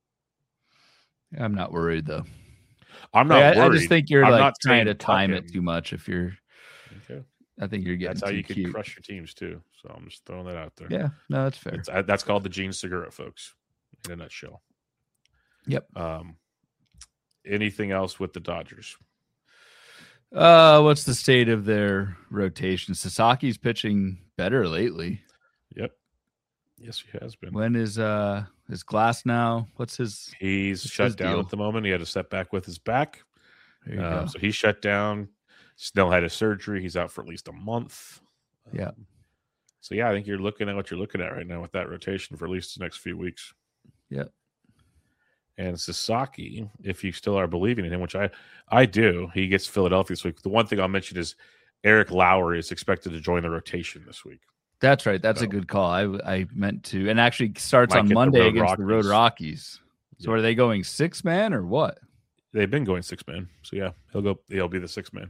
I'm not worried though.
I'm not
like,
worried.
I just think you're
I'm
like
not
trying to time
him.
it too much. If you're,
okay.
I think you're getting.
That's how
too
you can
cute.
crush your teams too. So I'm just throwing that out there.
Yeah, no, that's fair.
It's, that's called the Gene Segura, folks, in a nutshell.
Yep.
Um. Anything else with the Dodgers?
Uh, what's the state of their rotation? Sasaki's pitching better lately.
Yep. Yes, he has been.
When is uh his Glass now? What's his?
He's
what's
shut
his
down
deal?
at the moment. He had a setback with his back,
There you
um,
go.
so he's shut down. Snell had a surgery. He's out for at least a month.
Yeah.
Um, so yeah, I think you're looking at what you're looking at right now with that rotation for at least the next few weeks.
Yep.
And Sasaki, if you still are believing in him, which I I do, he gets Philadelphia this week. The one thing I'll mention is Eric Lauer is expected to join the rotation this week.
That's right. That's
so,
a good call. I I meant to, and actually starts on
the
Monday against
Rockies.
the Road Rockies. So yeah. Are they going six man or what?
They've been going six man. So yeah, he'll go. He'll be the six man.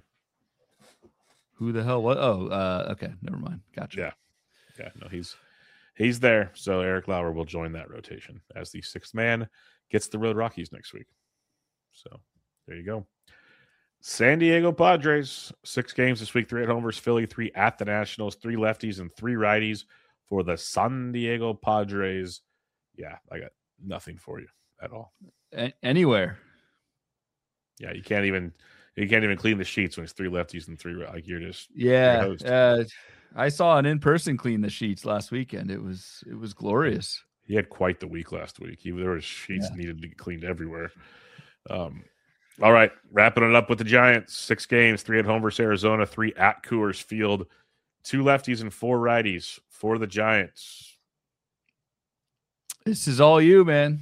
Who the hell? What? Oh, uh, okay. Never mind. Gotcha.
Yeah, yeah. No, he's he's there. So Eric Lauer will join that rotation as the sixth man. Gets the Road Rockies next week. So there you go. San Diego Padres, six games this week, three at home versus Philly, three at the Nationals, three lefties and three righties for the San Diego Padres. Yeah, I got nothing for you at all.
A- anywhere.
Yeah, you can't even you can't even clean the sheets when it's three lefties and three like you're just
yeah. Uh, I saw an in-person clean the sheets last weekend. It was it was glorious.
He had quite the week last week. He there was sheets
yeah.
needed to get cleaned everywhere. Um All right, wrapping it up with the Giants. Six games, three at home versus Arizona, three at Coors Field, two lefties and four righties for the Giants.
This is all you, man.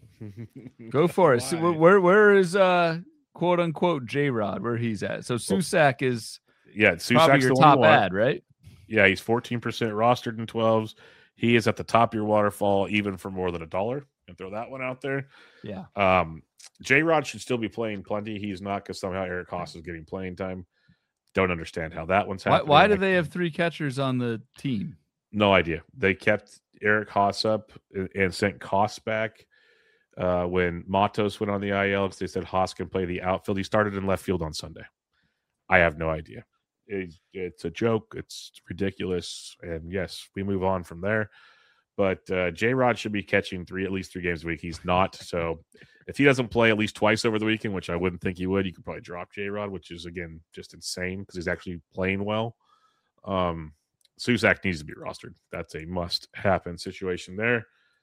Go for it. So where where is uh quote unquote J Rod? Where he's at? So Susac is
yeah, Susac's
probably your
the
top
one
ad, right?
Yeah, he's fourteen percent rostered in twelves. He is at the top of your waterfall, even for more than a dollar. And throw that one out there.
Yeah.
Um, J Rod should still be playing plenty. He's not because somehow Eric Haas is getting playing time. Don't understand how that one's happening.
Why, why do they have three catchers on the team?
No idea. They kept Eric Haas up and sent Haas back uh, when Matos went on the I L because they said Haas can play the outfield. He started in left field on Sunday. I have no idea. It, it's a joke. It's ridiculous. And yes, we move on from there. But uh, J Rod should be catching three, at least three games a week. He's not. So if he doesn't play at least twice over the weekend, which I wouldn't think he would, you could probably drop J Rod, which is, again, just insane because he's actually playing well. Um, Susac needs to be rostered. That's a must happen situation there.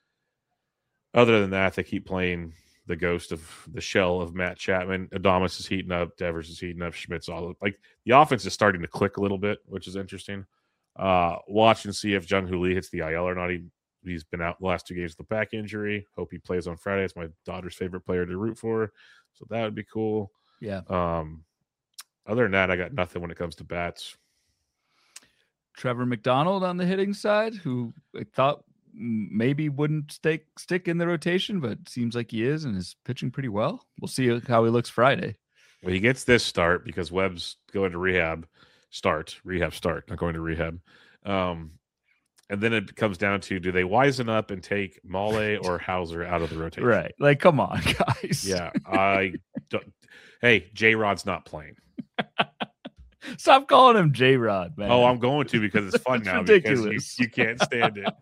Other than that, they keep playing the ghost of the shell of Matt Chapman. Adames is heating up. Devers is heating up. Schmidt's all like the offense is starting to click a little bit, which is interesting. Uh, watch and see if Jung Hoo Lee hits the I L or not. He, he's been out the last two games with the back injury. Hope he plays on Friday. It's my daughter's favorite player to root for. So that would be cool.
Yeah.
Um, other than that, I got nothing when it comes to bats.
Trevor McDonald on the hitting side, who I thought maybe wouldn't stick stick in the rotation, but seems like he is and is pitching pretty well. We'll see how he looks Friday.
Well, he gets this start because Webb's going to rehab start, rehab start, not going to rehab. Um, and then it comes down to, do they wisen up and take Mole or Hauser out of the rotation?
Right. Like, come on, guys.
Yeah. I don't. Hey, J-Rod's not playing.
Stop calling him J-Rod, man.
Oh, I'm going to because it's fun now
ridiculous.
because you, you can't stand it.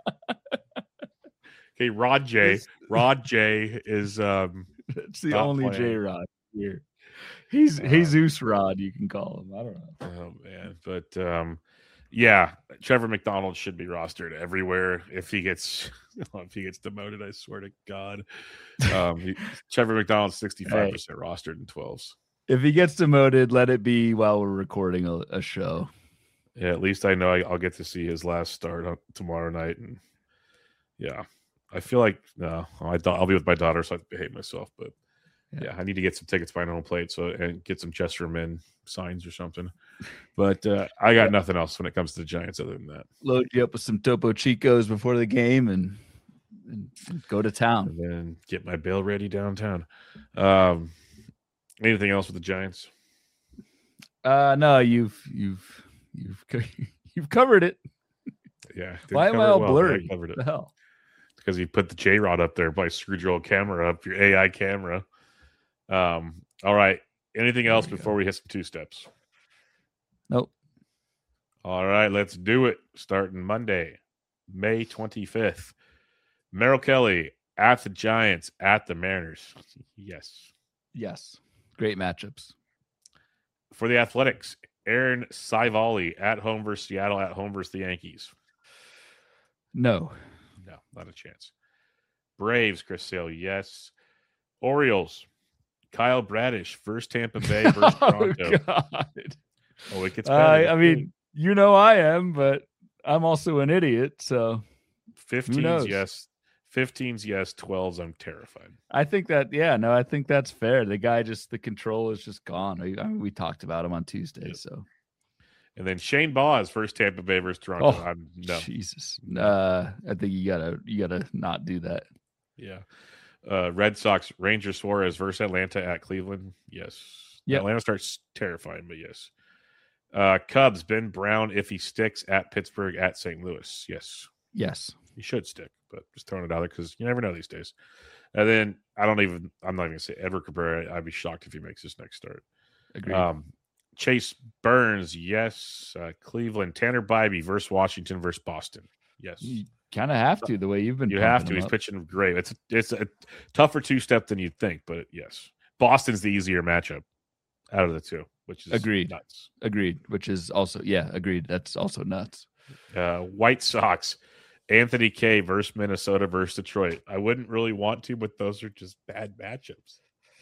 Okay, Rod J. Rod J is um
it's the only J-Rod here. He's uh, Jesus Rod, you can call him. I don't know.
Oh man. But um yeah, Trevor McDonald should be rostered everywhere. If he gets if he gets demoted, I swear to God. Um he, Trevor McDonald's sixty-five percent hey. rostered in twelves.
If he gets demoted, let it be while we're recording a, a show.
Yeah, at least I know I, I'll get to see his last start on, tomorrow night. And yeah, I feel like no, I I'll be with my daughter, so I behave myself. But yeah. yeah, I need to get some tickets by home plate so and get some Chesterman signs or something. But uh, I got yeah. nothing else when it comes to the Giants other than that.
Load you up with some Topo Chicos before the game and, and, and go to town,
and then get my bail ready downtown. Um. Anything else with the Giants?
Uh, no, you've you've you've you've covered it.
Yeah.
Why am I all
well,
blurry?
I covered it.
The hell?
Because you put the J Rod up there, by screwed your old camera up, your A I camera. Um. All right. Anything else before go. we hit some two steps?
Nope.
All right. Let's do it. Starting Monday, May twenty-fifth. Merrill Kelly at the Giants at the Mariners. Yes.
Yes. Great matchups.
For the Athletics, Aaron Civale at home versus Seattle, at home versus the Yankees.
No.
No, not a chance. Braves, Chris Sale, yes. Orioles, Kyle Bradish versus Tampa Bay versus Toronto.
Oh, God.
Oh, it gets better.
Uh, I mean, you know I am, but I'm also an idiot, so
fifteens, yes. fifteens, yes. twelves, I'm terrified.
I think that, yeah, no, I think that's fair. The guy just, the control is just gone. I mean, we talked about him on Tuesday, yep. so.
And then Shane Baz versus Tampa Bay versus Toronto.
Oh,
I'm no.
Jesus. Uh, I think you gotta you gotta not do that.
Yeah. Uh, Red Sox, Ranger Suarez versus Atlanta at Cleveland. Yes.
Yep.
Atlanta starts terrifying, but yes. Uh, Cubs, Ben Brown, if he sticks at Pittsburgh at Saint Louis. Yes.
Yes.
He should stick, but just throwing it out there because you never know these days. And then I don't even, I'm not even going to say Edward Cabrera. I'd be shocked if he makes his next start.
Agreed.
Um, Chase Burns, yes. Uh, Cleveland, Tanner Bybee versus Washington versus Boston. Yes.
You kind of have to the way you've been.
You have to. He's
up.
pitching great. It's it's a tougher two step than you'd think, but yes, Boston's the easier matchup out of the two, which is
agreed.
Nuts.
Agreed. Which is also yeah, agreed. That's also nuts.
Uh, White Sox, Anthony Kay versus Minnesota versus Detroit. I wouldn't really want to, but those are just bad matchups.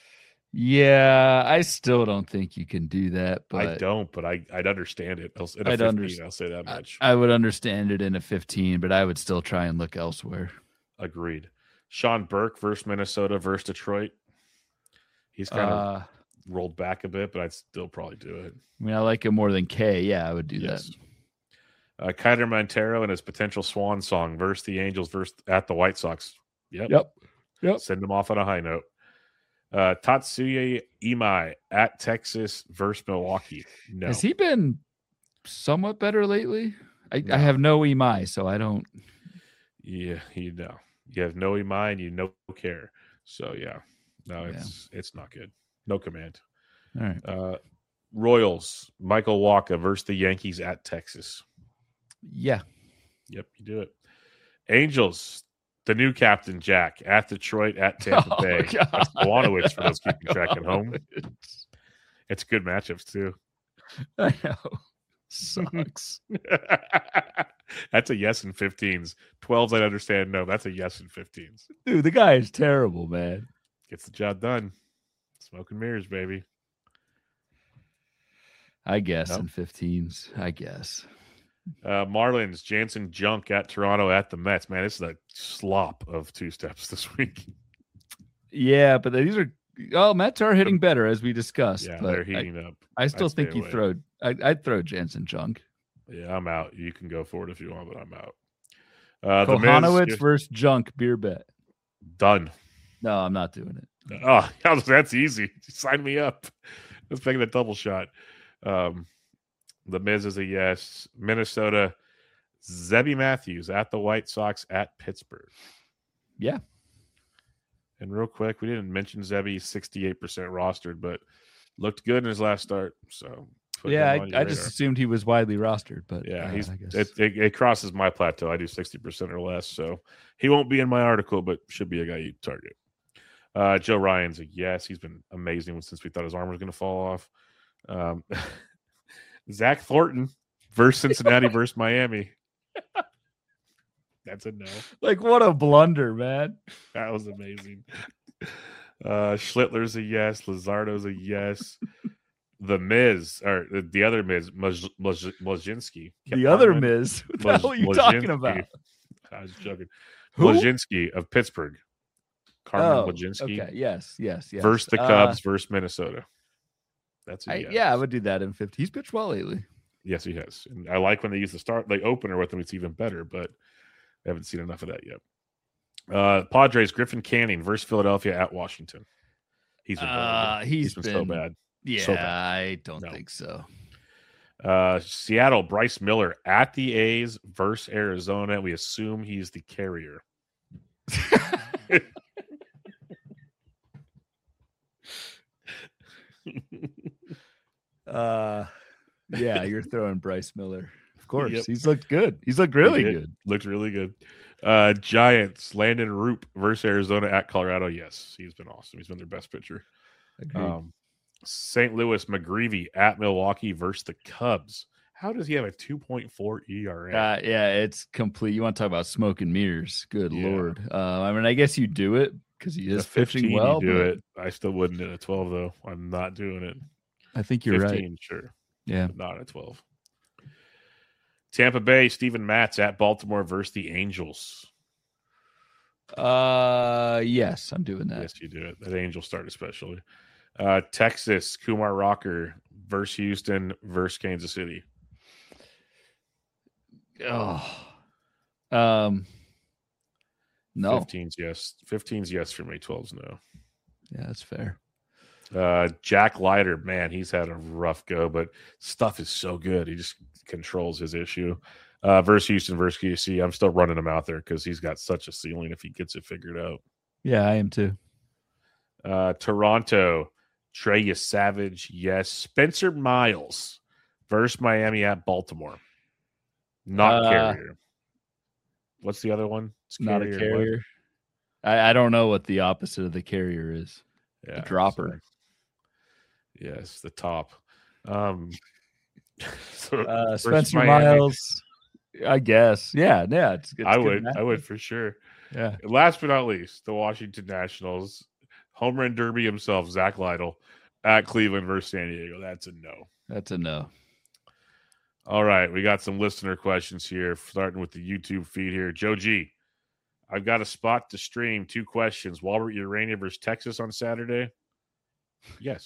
Yeah, I still don't think you can do that. But
I don't, but I I'd understand it. I'll, in a
I'd
fifteen,
understand.
I'll say that much.
I, I would understand it in a fifteen, but I would still try and look elsewhere.
Agreed. Sean Burke versus Minnesota versus Detroit. He's kind of
uh,
rolled back a bit, but I'd still probably do it.
I mean, I like him more than K. Yeah, I would do
yes.
that.
Uh, Kyler Montero and his potential swan song versus the Angels versus at the White Sox. Yep.
Yep. Yep.
Send them off on a high note. Uh, Tatsuya Imai at Texas versus Milwaukee. No.
Has he been somewhat better lately? I,
No.
I have no Imai, so I don't.
Yeah, you know. You have no Imai and you no care. So, yeah. No, it's yeah. it's not good. No command.
All right.
Uh, Royals, Michael Walker versus the Yankees at Texas.
Yeah.
Yep, you do it. Angels, the new captain, Jack, at Detroit, at Tampa
oh,
Bay. God. That's Milwaukee for those keeping track at home. It's good matchups, too.
I know. Sucks.
That's a yes in fifteens. twelves, I understand. No, that's a yes in fifteens.
Dude, the guy is terrible, man.
Gets the job done. Smoke and mirrors, baby.
I guess
nope.
in fifteens. I guess.
Uh, Marlins, Jansen Junk at Toronto at the Mets. Man, this is a slop of two steps this week.
Yeah, but these are oh, Mets are hitting better as we discussed.
Yeah,
but
they're heating
I,
up.
I still
I'd
think you
away.
throw. I, I'd throw Jansen Junk.
Yeah, I'm out. You can go for it if you want, but I'm out. Uh,
Kohanowitz
Miz,
versus Junk beer bet.
Done.
No, I'm not doing it.
Oh, that's easy. Sign me up. Let's make it a double shot. Um, the Miz is a yes. Minnesota, Zebby Matthews at the White Sox at Pittsburgh.
Yeah.
And real quick, we didn't mention Zebby, sixty-eight percent rostered, but looked good in his last start. So
yeah, I, I just assumed he was widely rostered, but
yeah,
uh,
he's
I guess.
It, it, it crosses my plateau. I do sixty percent or less, so he won't be in my article, but should be a guy you target. Uh, Joe Ryan's a yes. He's been amazing since we thought his arm was going to fall off. Um, Zach Thornton versus Cincinnati versus Miami. That's a no.
Like, what a blunder, man.
That was amazing. Uh, Schlittler's a yes. Luzardo's a yes. The Miz, or the other Miz, Mlodzinski.
The other Miz? What the hell are you talking about?
I was joking. Mlodzinski of Pittsburgh. Carmen
oh,
Mlodzinski.
Okay, yes, yes, yes.
Versus the Cubs
uh,
versus Minnesota. That's a
I,
yes.
Yeah, I would do that in fifty. He's pitched well lately.
Yes, he has. And I like when they use the start, like opener with him. It's even better, but I haven't seen enough of that yet. Uh, Padres, Griffin Canning versus Philadelphia at Washington. He's been,
uh, he's
he's been,
been
so bad.
Yeah,
so bad.
I don't
no.
think so.
Uh, Seattle, Bryce Miller at the A's versus Arizona. We assume he's the carrier.
uh, yeah, you're throwing Bryce Miller. Of course,
yep.
He's looked good. He's looked really
he
good.
Looked really good. Uh, Giants, Landon Roop versus Arizona at Colorado. Yes, he's been awesome. He's been their best pitcher. Um, Saint Louis, McGreevy at Milwaukee versus the Cubs. How does he have a two point four E R A?
Uh, yeah, it's complete. You want to talk about smoke and mirrors? Good
yeah.
Lord. Uh, I mean, I guess you do it because he is pitching well.
You do
but...
it. I still wouldn't in a twelve though. I'm not doing it.
I think you're
fifteen,
right.
Sure.
Yeah.
But not at twelve. Tampa Bay, Steven Matz at Baltimore versus the Angels.
Uh, yes, I'm doing that.
Yes, you do it. That Angel start especially. Uh, Texas, Kumar Rocker versus Houston versus Kansas City.
Oh, um, no.
fifteen's yes. fifteen's yes for me. twelve's no.
Yeah, that's fair.
Uh, Jack Leiter, man, he's had a rough go, but stuff is so good. He just controls his issue. Uh, versus Houston, versus Q C, I'm still running him out there because he's got such a ceiling if he gets it figured out.
Yeah, I am too.
Uh, Toronto, Trey Savage, yes. Spencer Miles versus Miami at Baltimore. Not uh, carrier. What's the other one?
It's not a carrier. I, I don't know what the opposite of the carrier is. Yeah, the dropper.
So, yes, the top. Um,
so uh, Spencer Miami. Miles. I guess. Yeah, yeah. It's, it's
I would. I would for sure.
Yeah.
And last but not least, the Washington Nationals, home run derby himself, Zach Lytle, at Cleveland versus San Diego. That's a no.
That's a no.
All right, we got some listener questions here, starting with the YouTube feed here. Joe G, I've got a spot to stream. Two questions. Walbert Urania versus Texas on Saturday? Yes.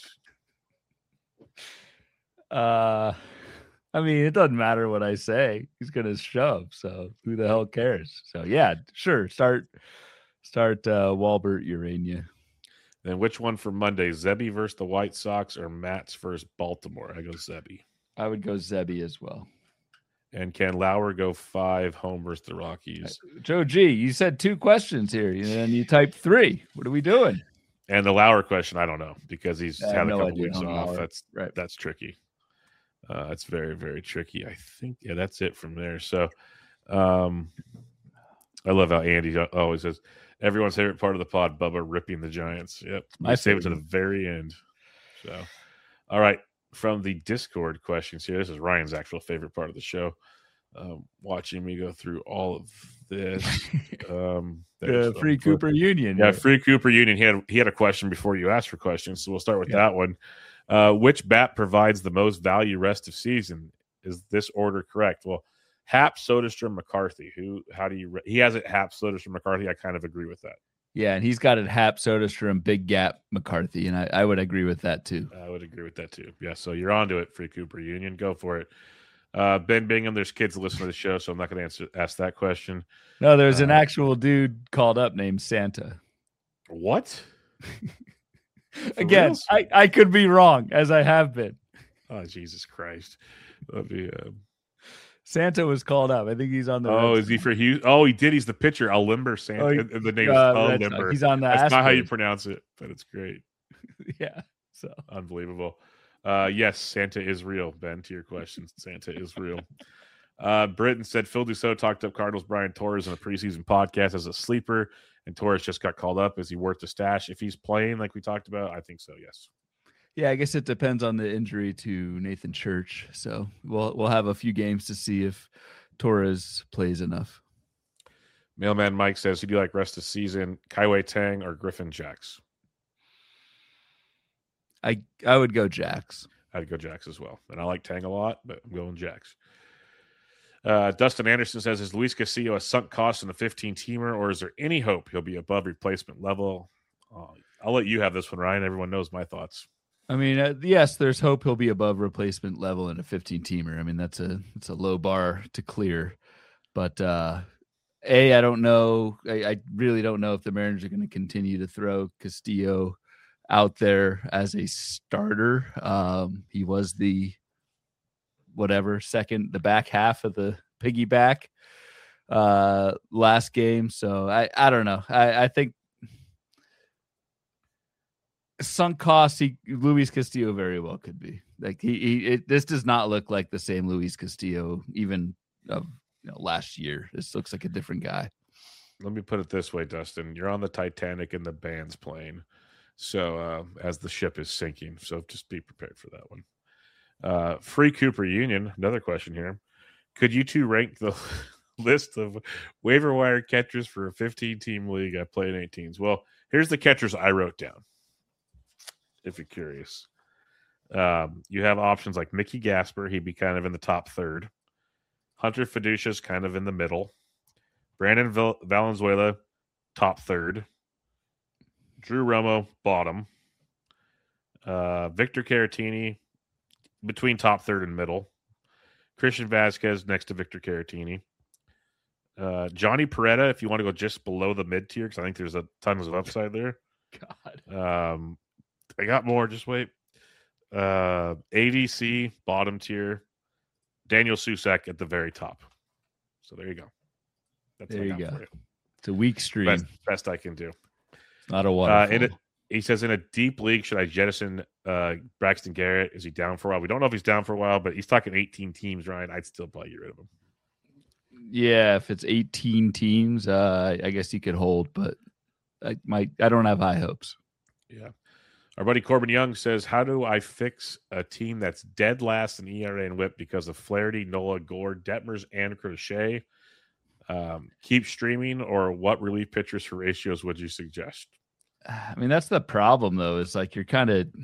Uh, I mean, it doesn't matter what I say. He's going to shove, so who the hell cares? So, yeah, sure. Start start uh, Walbert Urania.
Then which one for Monday? Zebby versus the White Sox or Mats versus Baltimore? I go Zebby.
I would go Zebby as well.
And can Lauer go five home versus the Rockies?
Joe G, you said two questions here, and you typed three. What are we doing?
And the Lauer question, I don't know, because he's
I
had a
no
couple
idea
weeks off.
Lauer.
That's
right.
That's tricky. Uh, it's very, very tricky. I think, yeah, that's it from there. So um, I love how Andy always says, everyone's favorite part of the pod, Bubba ripping the Giants. Yep. I save it to the very end. So, all right. From the Discord questions here, this is Ryan's actual favorite part of the show. Um, watching me go through all of this. Um,
the free Cooper Union.
Yeah, free Cooper Union. He had he had a question before you asked for questions, so we'll start with yeah. that one. Uh, which bat provides the most value rest of season? Is this order correct? Well, Happ, Soderstrom, McCarthy. Who? How do you? Re- he has it. Happ, Soderstrom, McCarthy. I kind of agree with that.
Yeah, and he's got it. Happ, Soderstrom, Big Gap, McCarthy, and I, I would agree with that too.
I would agree with that too. Yeah, so you're on to it, free Cooper Union. Go for it. Uh, Ben Bingham, there's kids that listen to the show, so I'm not going to answer ask that question.
No, there's
uh,
an actual dude called up named Santa.
What?
Again, I, I could be wrong, as I have been.
Oh, Jesus Christ. That'd be, uh...
Santa was called up. I think he's on the.
Oh, is he for Hughes? Oh, he did. He's the pitcher. Alimber Santa. Oh, he, the name uh, is Alimber.
He's on the.
That's
Astros.
Not how you pronounce it, but it's great.
Yeah. So
unbelievable. Uh, yes, Santa is real. Ben, to your question, Santa is real. Uh, Britton said Phil Dussault talked up Cardinals Brian Torres in a preseason podcast as a sleeper, and Torres just got called up. Is he worth the stash if he's playing like we talked about? I think so. Yes.
Yeah, I guess it depends on the injury to Nathan Church. So we'll we'll have a few games to see if Torres plays enough.
Mailman Mike says, who do you like rest of season, Kaiwei Tang or Griffin Jacks?
I I would go Jacks.
I'd go Jacks as well. And I like Tang a lot, but I'm going Jacks. Uh, Dustin Anderson says, is Luis Castillo a sunk cost in the fifteen-teamer, or is there any hope he'll be above replacement level? Uh, I'll let you have this one, Ryan. Everyone knows my thoughts.
I mean, uh, yes, there's hope he'll be above replacement level in a fifteen-teamer. I mean, that's a it's a low bar to clear. But, uh, A, I don't know. I, I really don't know if the Mariners are going to continue to throw Castillo out there as a starter. Um, he was the whatever second, the back half of the piggyback uh, last game. So I, I don't know. I, I think sunk cost, he, Luis Castillo very well could be. Like he, he it, this does not look like the same Luis Castillo even of you know, last year. This looks like a different guy.
Let me put it this way, Dustin. You're on the Titanic and the band's playing. So uh, as the ship is sinking, so just be prepared for that one. Uh, Free Cooper Union, another question here. Could you two rank the list of waiver wire catchers for a fifteen-team league? I play in eighteens. Well, here's the catchers I wrote down, if you're curious. Um, you have options like Mickey Gasper. He'd be kind of in the top third. Hunter Fiducia's kind of in the middle. Brandon Val- Valenzuela, top third. Drew Romo, bottom. Uh, Victor Caratini, between top third and middle. Christian Vasquez next to Victor Caratini. Uh, Johnny Peretta, if you want to go just below the mid tier, because I think there's a tons of upside there.
God.
Um, I got more. Just wait. Uh, A D C bottom tier. Daniel Susac at the very top. So there you go.
That's there you go. You. It's a weak stream.
Best, best I can do.
Not a waterfall.
Uh, he says in a deep league, should I jettison uh, Braxton Garrett? Is he down for a while? We don't know if he's down for a while, but he's talking eighteen teams, Ryan. I'd still probably get rid of him.
Yeah, if it's eighteen teams, uh, I guess he could hold, but I might. I don't have high hopes.
Yeah. Our buddy Corbin Young says, how do I fix a team that's dead last in E R A and whip because of Flaherty, Nola, Gore, Detmers, and Crochet? Um, keep streaming, or what relief pitchers for ratios would you suggest?
I mean, that's the problem, though. Is like you're kind of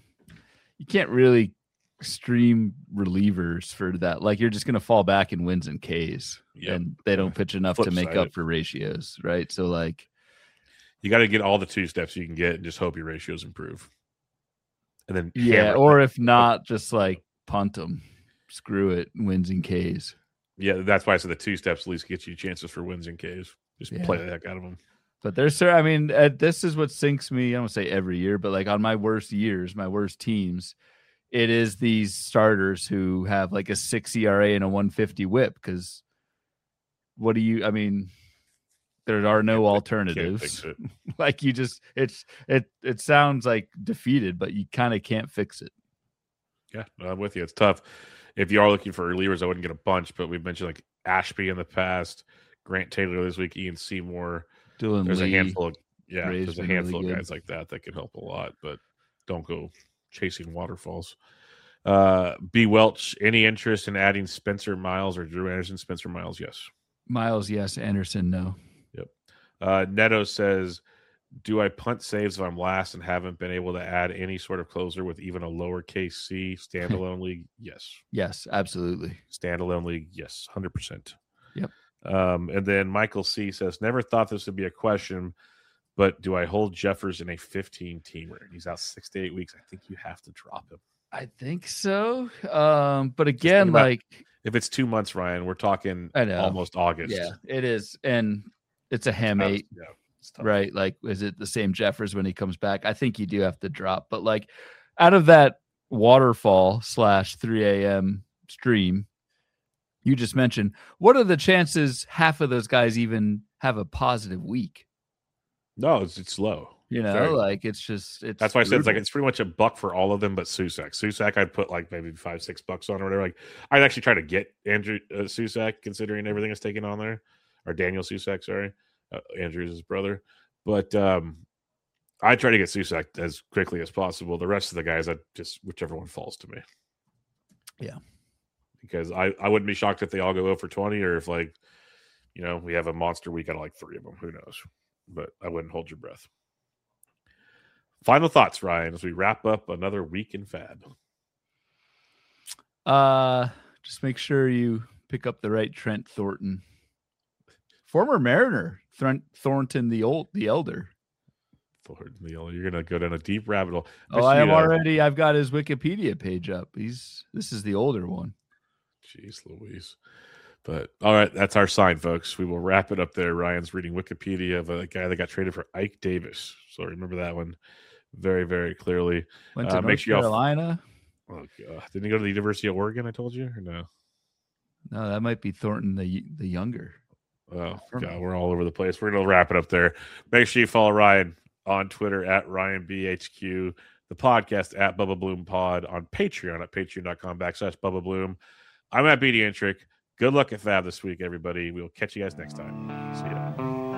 you can't really stream relievers for that. Like you're just going to fall back in wins and Ks, yep. and they don't pitch enough Flip to make up for ratios, right? So like.
You got to get all the two steps you can get and just hope your ratios improve. And then
yeah, or if not, just like punt them, screw it, wins and Ks.
Yeah, that's why I said the two steps at least get you chances for wins and Ks. Just yeah. play the heck out of them.
But there's, I mean, uh, this is what sinks me. I don't say every year, but like on my worst years, my worst teams, it is these starters who have like a six E R A and a one fifty whip. Because what do you? I mean. There are no alternatives. Like you just, it's it it sounds like defeated, but you kind of can't fix it.
Yeah, I'm with you. It's tough. If you are looking for relievers, I wouldn't get a bunch, but we've mentioned like Ashby in the past, Grant Taylor this week, Ian Seymour.
Dylan
there's
Lee,
a handful of yeah,
Ray's
there's a handful
really
of guys like that that can help a lot, but don't go chasing waterfalls. Uh, B. Welch, any interest in adding Spencer Miles or Drew Anderson? Spencer Miles, yes.
Miles, yes. Anderson, no.
Uh, Neto says, do I punt saves if I'm last and haven't been able to add any sort of closer with even a lowercase c standalone league? Yes.
Yes, absolutely.
Standalone league, yes, one hundred percent.
Yep.
Um, and then Michael C says, never thought this would be a question, but do I hold Jeffers in a fifteen-teamer? He's out six to eight weeks. I think you have to drop him.
I think so. Um, but again, about, like...
If it's two months, Ryan, we're talking almost August.
Yeah, it is. And... It's a ham eight,
yeah,
right? Like, is it the same Jeffers when he comes back? I think you do have to drop. But, like, out of that waterfall slash three a.m. stream you just mentioned, what are the chances half of those guys even have a positive week?
No, it's, it's low.
You know, Very like, it's just, it's
that's why I said it's like, it's pretty much a buck for all of them but Susac. Susac, I'd put, like, maybe five, six bucks on or whatever. Like, I'd actually try to get Andrew uh, Susac, considering everything is taken on there. Or Daniel Susac, sorry. Uh, Andrew's his brother. But um, I try to get Susac as quickly as possible. The rest of the guys, I just, whichever one falls to me.
Yeah.
Because I, I wouldn't be shocked if they all go zero for twenty, or if, like, you know, we have a monster week out of like three of them. Who knows? But I wouldn't hold your breath. Final thoughts, Ryan, as we wrap up another week in Fab.
Uh, just make sure you pick up the right Trent Thornton. Former Mariner, Th- Thornton the old, the elder.
Thornton the elder. You're gonna go down a deep rabbit hole.
Oh, I am already. I've got his Wikipedia page up. He's this is the older one.
Jeez Louise. But all right, that's our sign, folks. We will wrap it up there. Ryan's reading Wikipedia of a guy that got traded for Ike Davis. So remember that one very, very clearly.
Went to uh, North sure Carolina.
Oh God! Didn't he go to the University of Oregon? I told you, or no?
No, that might be Thornton the the younger.
Oh, God, we're all over the place. We're going to wrap it up there. Make sure you follow Ryan on Twitter at Ryan B H Q, the podcast at Bubba Bloom Pod, on Patreon at patreon.com backslash Bubba Bloom. I'm at B D Intric. Good luck at Fab this week, everybody. We'll catch you guys next time. See ya.